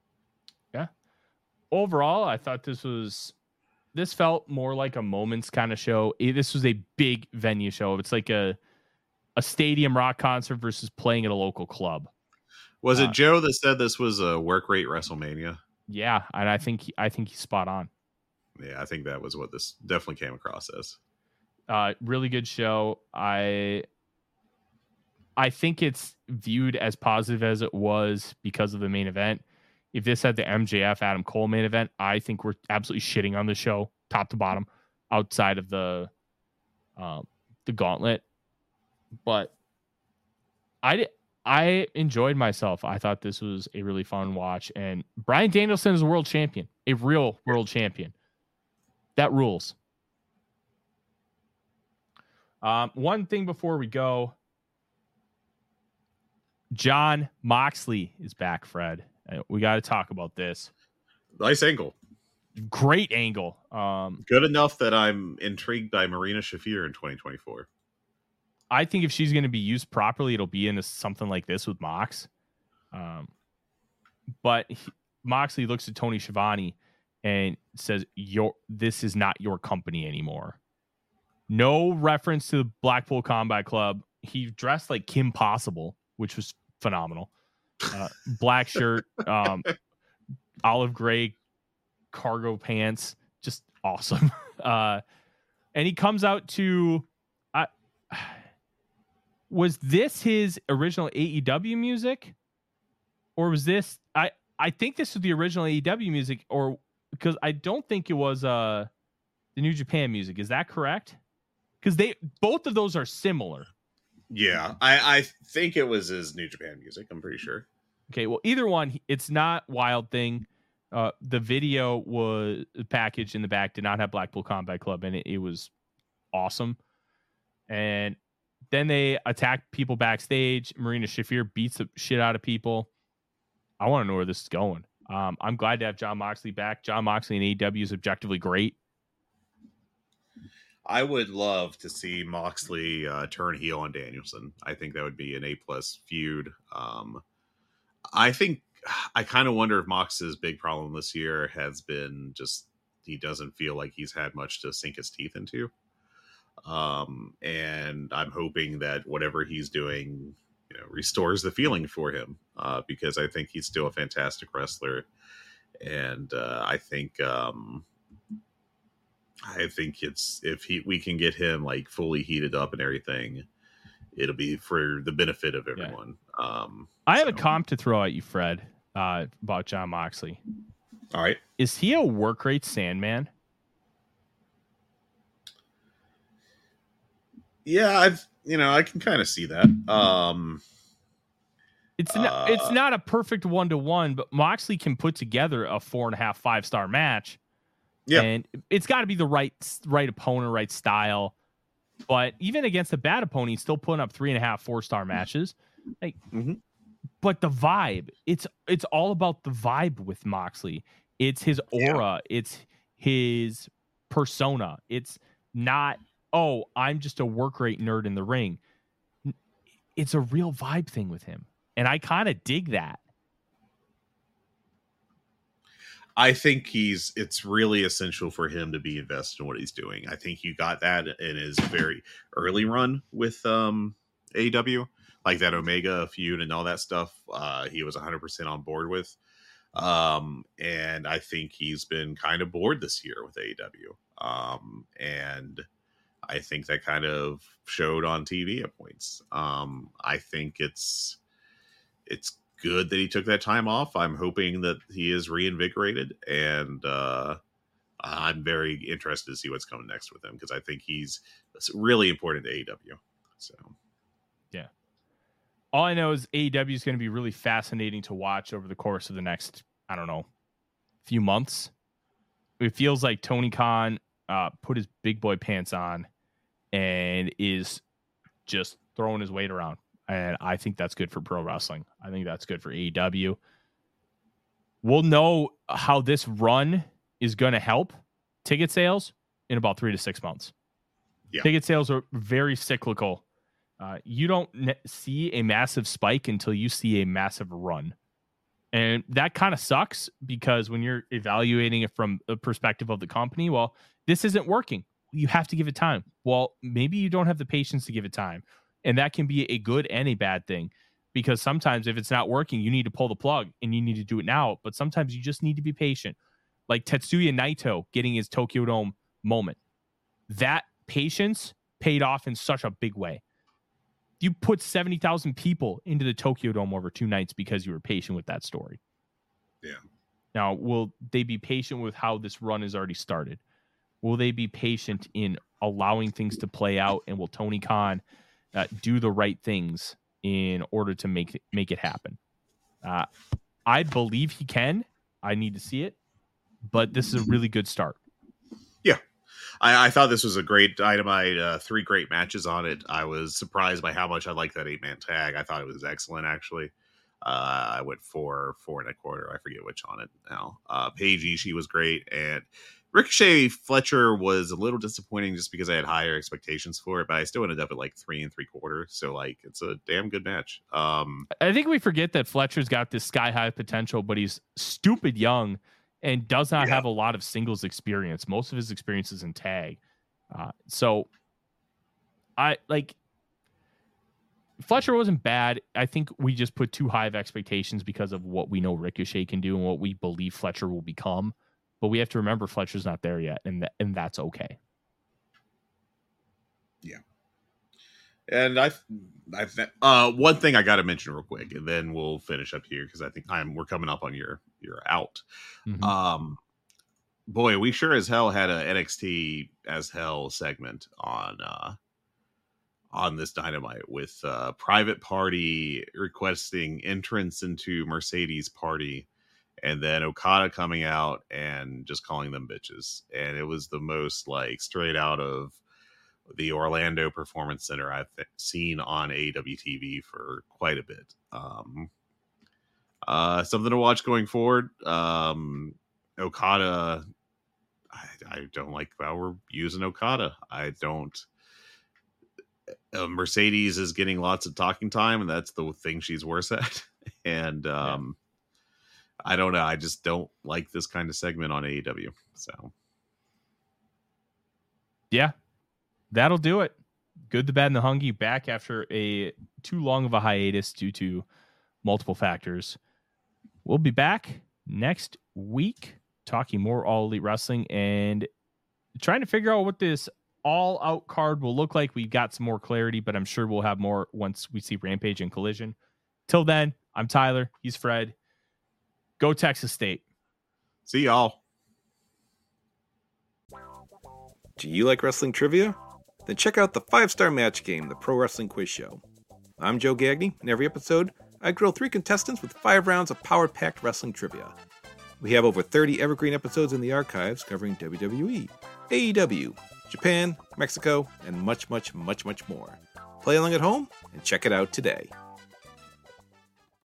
overall, I thought this felt more like a Moments kind of show. This was a big venue show. It's like a stadium rock concert versus playing at a local club. Was it Joe that said this was a work rate WrestleMania? Yeah, and I think he's spot on. Yeah, I think that was what this definitely came across as. Really good show. I think it's viewed as positive as it was because of the main event. If this had the MJF Adam Cole main event, I think we're absolutely shitting on the show top to bottom outside of the gauntlet. But I enjoyed myself. I thought this was a really fun watch. And Bryan Danielson is a world champion, a real world champion. That rules. One thing before we go, Jon Moxley is back, Fred. We got to talk about this. Nice angle. Great angle. Good enough that I'm intrigued by Marina Shafir in 2024. I think if she's going to be used properly, it'll be into something like this with Mox. But Moxley looks at Tony Schiavone and says, this is not your company anymore. No reference to the Blackpool Combat Club. He dressed like Kim Possible, which was phenomenal. Black shirt, olive gray cargo pants, just awesome. And he comes out to... was this his original AEW music? Or was this... I think this was the original AEW music, or because I don't think it was the New Japan music. Is that correct? Because both of those are similar. Yeah, I think it was his New Japan music. I'm pretty sure. Okay, well, either one, it's not Wild Thing. The video was packaged in the back, did not have Blackpool Combat Club in it. It was awesome. And then they attack people backstage. Marina Shafir beats the shit out of people. I want to know where this is going. I'm glad to have Jon Moxley back. Jon Moxley in AEW is objectively great. I would love to see Moxley turn heel on Danielson. I think that would be an A+ feud. I think I kind of wonder if Mox's big problem this year has been just he doesn't feel like he's had much to sink his teeth into. And I'm hoping that whatever he's doing, restores the feeling for him, because I think he's still a fantastic wrestler. And I think it's we can get him like fully heated up and everything, it'll be for the benefit of everyone. Yeah. I have a comp to throw at you, Fred, about Jon Moxley. All right. Is he a work rate Sandman? Yeah, I can kind of see that. It's not a perfect 1-to-1, but Moxley can put together a 4.5, 5-star match. Yeah, and it's got to be the right opponent, right style. But even against a bad opponent, he's still putting up 3.5, 4-star matches. Like, but the vibe, it's all about the vibe with Moxley. It's his aura. Yeah. It's his persona. It's not, I'm just a work rate nerd in the ring. It's a real vibe thing with him. And I kind of dig that. I think it's really essential for him to be invested in what he's doing. I think you got that in his very early run with AEW, like that Omega feud and all that stuff. He was 100% on board with. And I think he's been kind of bored this year with AEW. And I think that kind of showed on TV at points. I think it's good that he took that time off. I'm hoping that he is reinvigorated, and I'm very interested to see what's coming next with him, because I think he's really important to AEW. So, yeah. All I know is AEW is going to be really fascinating to watch over the course of the next, I don't know, few months. It feels like Tony Khan put his big boy pants on and is just throwing his weight around. And I think that's good for pro wrestling. I think that's good for AEW. We'll know how this run is going to help ticket sales in about 3 to 6 months. Yeah. Ticket sales are very cyclical. You don't see a massive spike until you see a massive run. And that kind of sucks because when you're evaluating it from the perspective of the company, well, this isn't working. You have to give it time. Well, maybe you don't have the patience to give it time. And that can be a good and a bad thing, because sometimes if it's not working, you need to pull the plug and you need to do it now. But sometimes you just need to be patient. Like Tetsuya Naito getting his Tokyo Dome moment. That patience paid off in such a big way. You put 70,000 people into the Tokyo Dome over 2 nights because you were patient with that story. Yeah. Now, will they be patient with how this run has already started? Will they be patient in allowing things to play out? And will Tony Khan do the right things in order to make it happen? I believe he can. I need to see it. But this is a really good start. Yeah. I thought this was a great Dynamite, 3 great matches on it. I was surprised by how much I liked that 8-man tag. I thought it was excellent, actually. I went 4 and a quarter. I forget which on it now. Paige Ishii was great, and Ricochet Fletcher was a little disappointing just because I had higher expectations for it, but I still ended up at like 3 3/4. So like, it's a damn good match. I think we forget that Fletcher's got this sky high potential, but he's stupid young and does not have a lot of singles experience. Most of his experience is in tag. So I like Fletcher wasn't bad. I think we just put too high of expectations because of what we know Ricochet can do and what we believe Fletcher will become. But we have to remember Fletcher's not there yet, and that's okay. Yeah. And one thing I got to mention real quick, and then we'll finish up here because I think we're coming up on your out. Mm-hmm. Boy, we sure as hell had a NXT as hell segment on this Dynamite with Private Party requesting entrance into Mercedes party, and then Okada coming out and just calling them bitches. And it was the most like straight out of the Orlando Performance Center I've seen on AEW TV for quite a bit. Something to watch going forward. Okada, I don't like how we're using Okada. I don't. Mercedes is getting lots of talking time, and that's the thing she's worse at. And I don't know. I just don't like this kind of segment on AEW. So, yeah. That'll do it. Good, the bad, and the hungry back after a too long of a hiatus due to multiple factors. We'll be back next week talking more All Elite Wrestling and trying to figure out what this all-out card will look like. We've got some more clarity, but I'm sure we'll have more once we see Rampage and Collision. Till then, I'm Tyler. He's Fred. Go Texas State. See y'all. Do you like wrestling trivia? Then check out the 5-Star Match Game, the Pro Wrestling Quiz Show. I'm Joe Gagney, and every episode, I grill 3 contestants with 5 rounds of power-packed wrestling trivia. We have over 30 evergreen episodes in the archives covering WWE, AEW, Japan, Mexico, and much, much, much, much more. Play along at home and check it out today.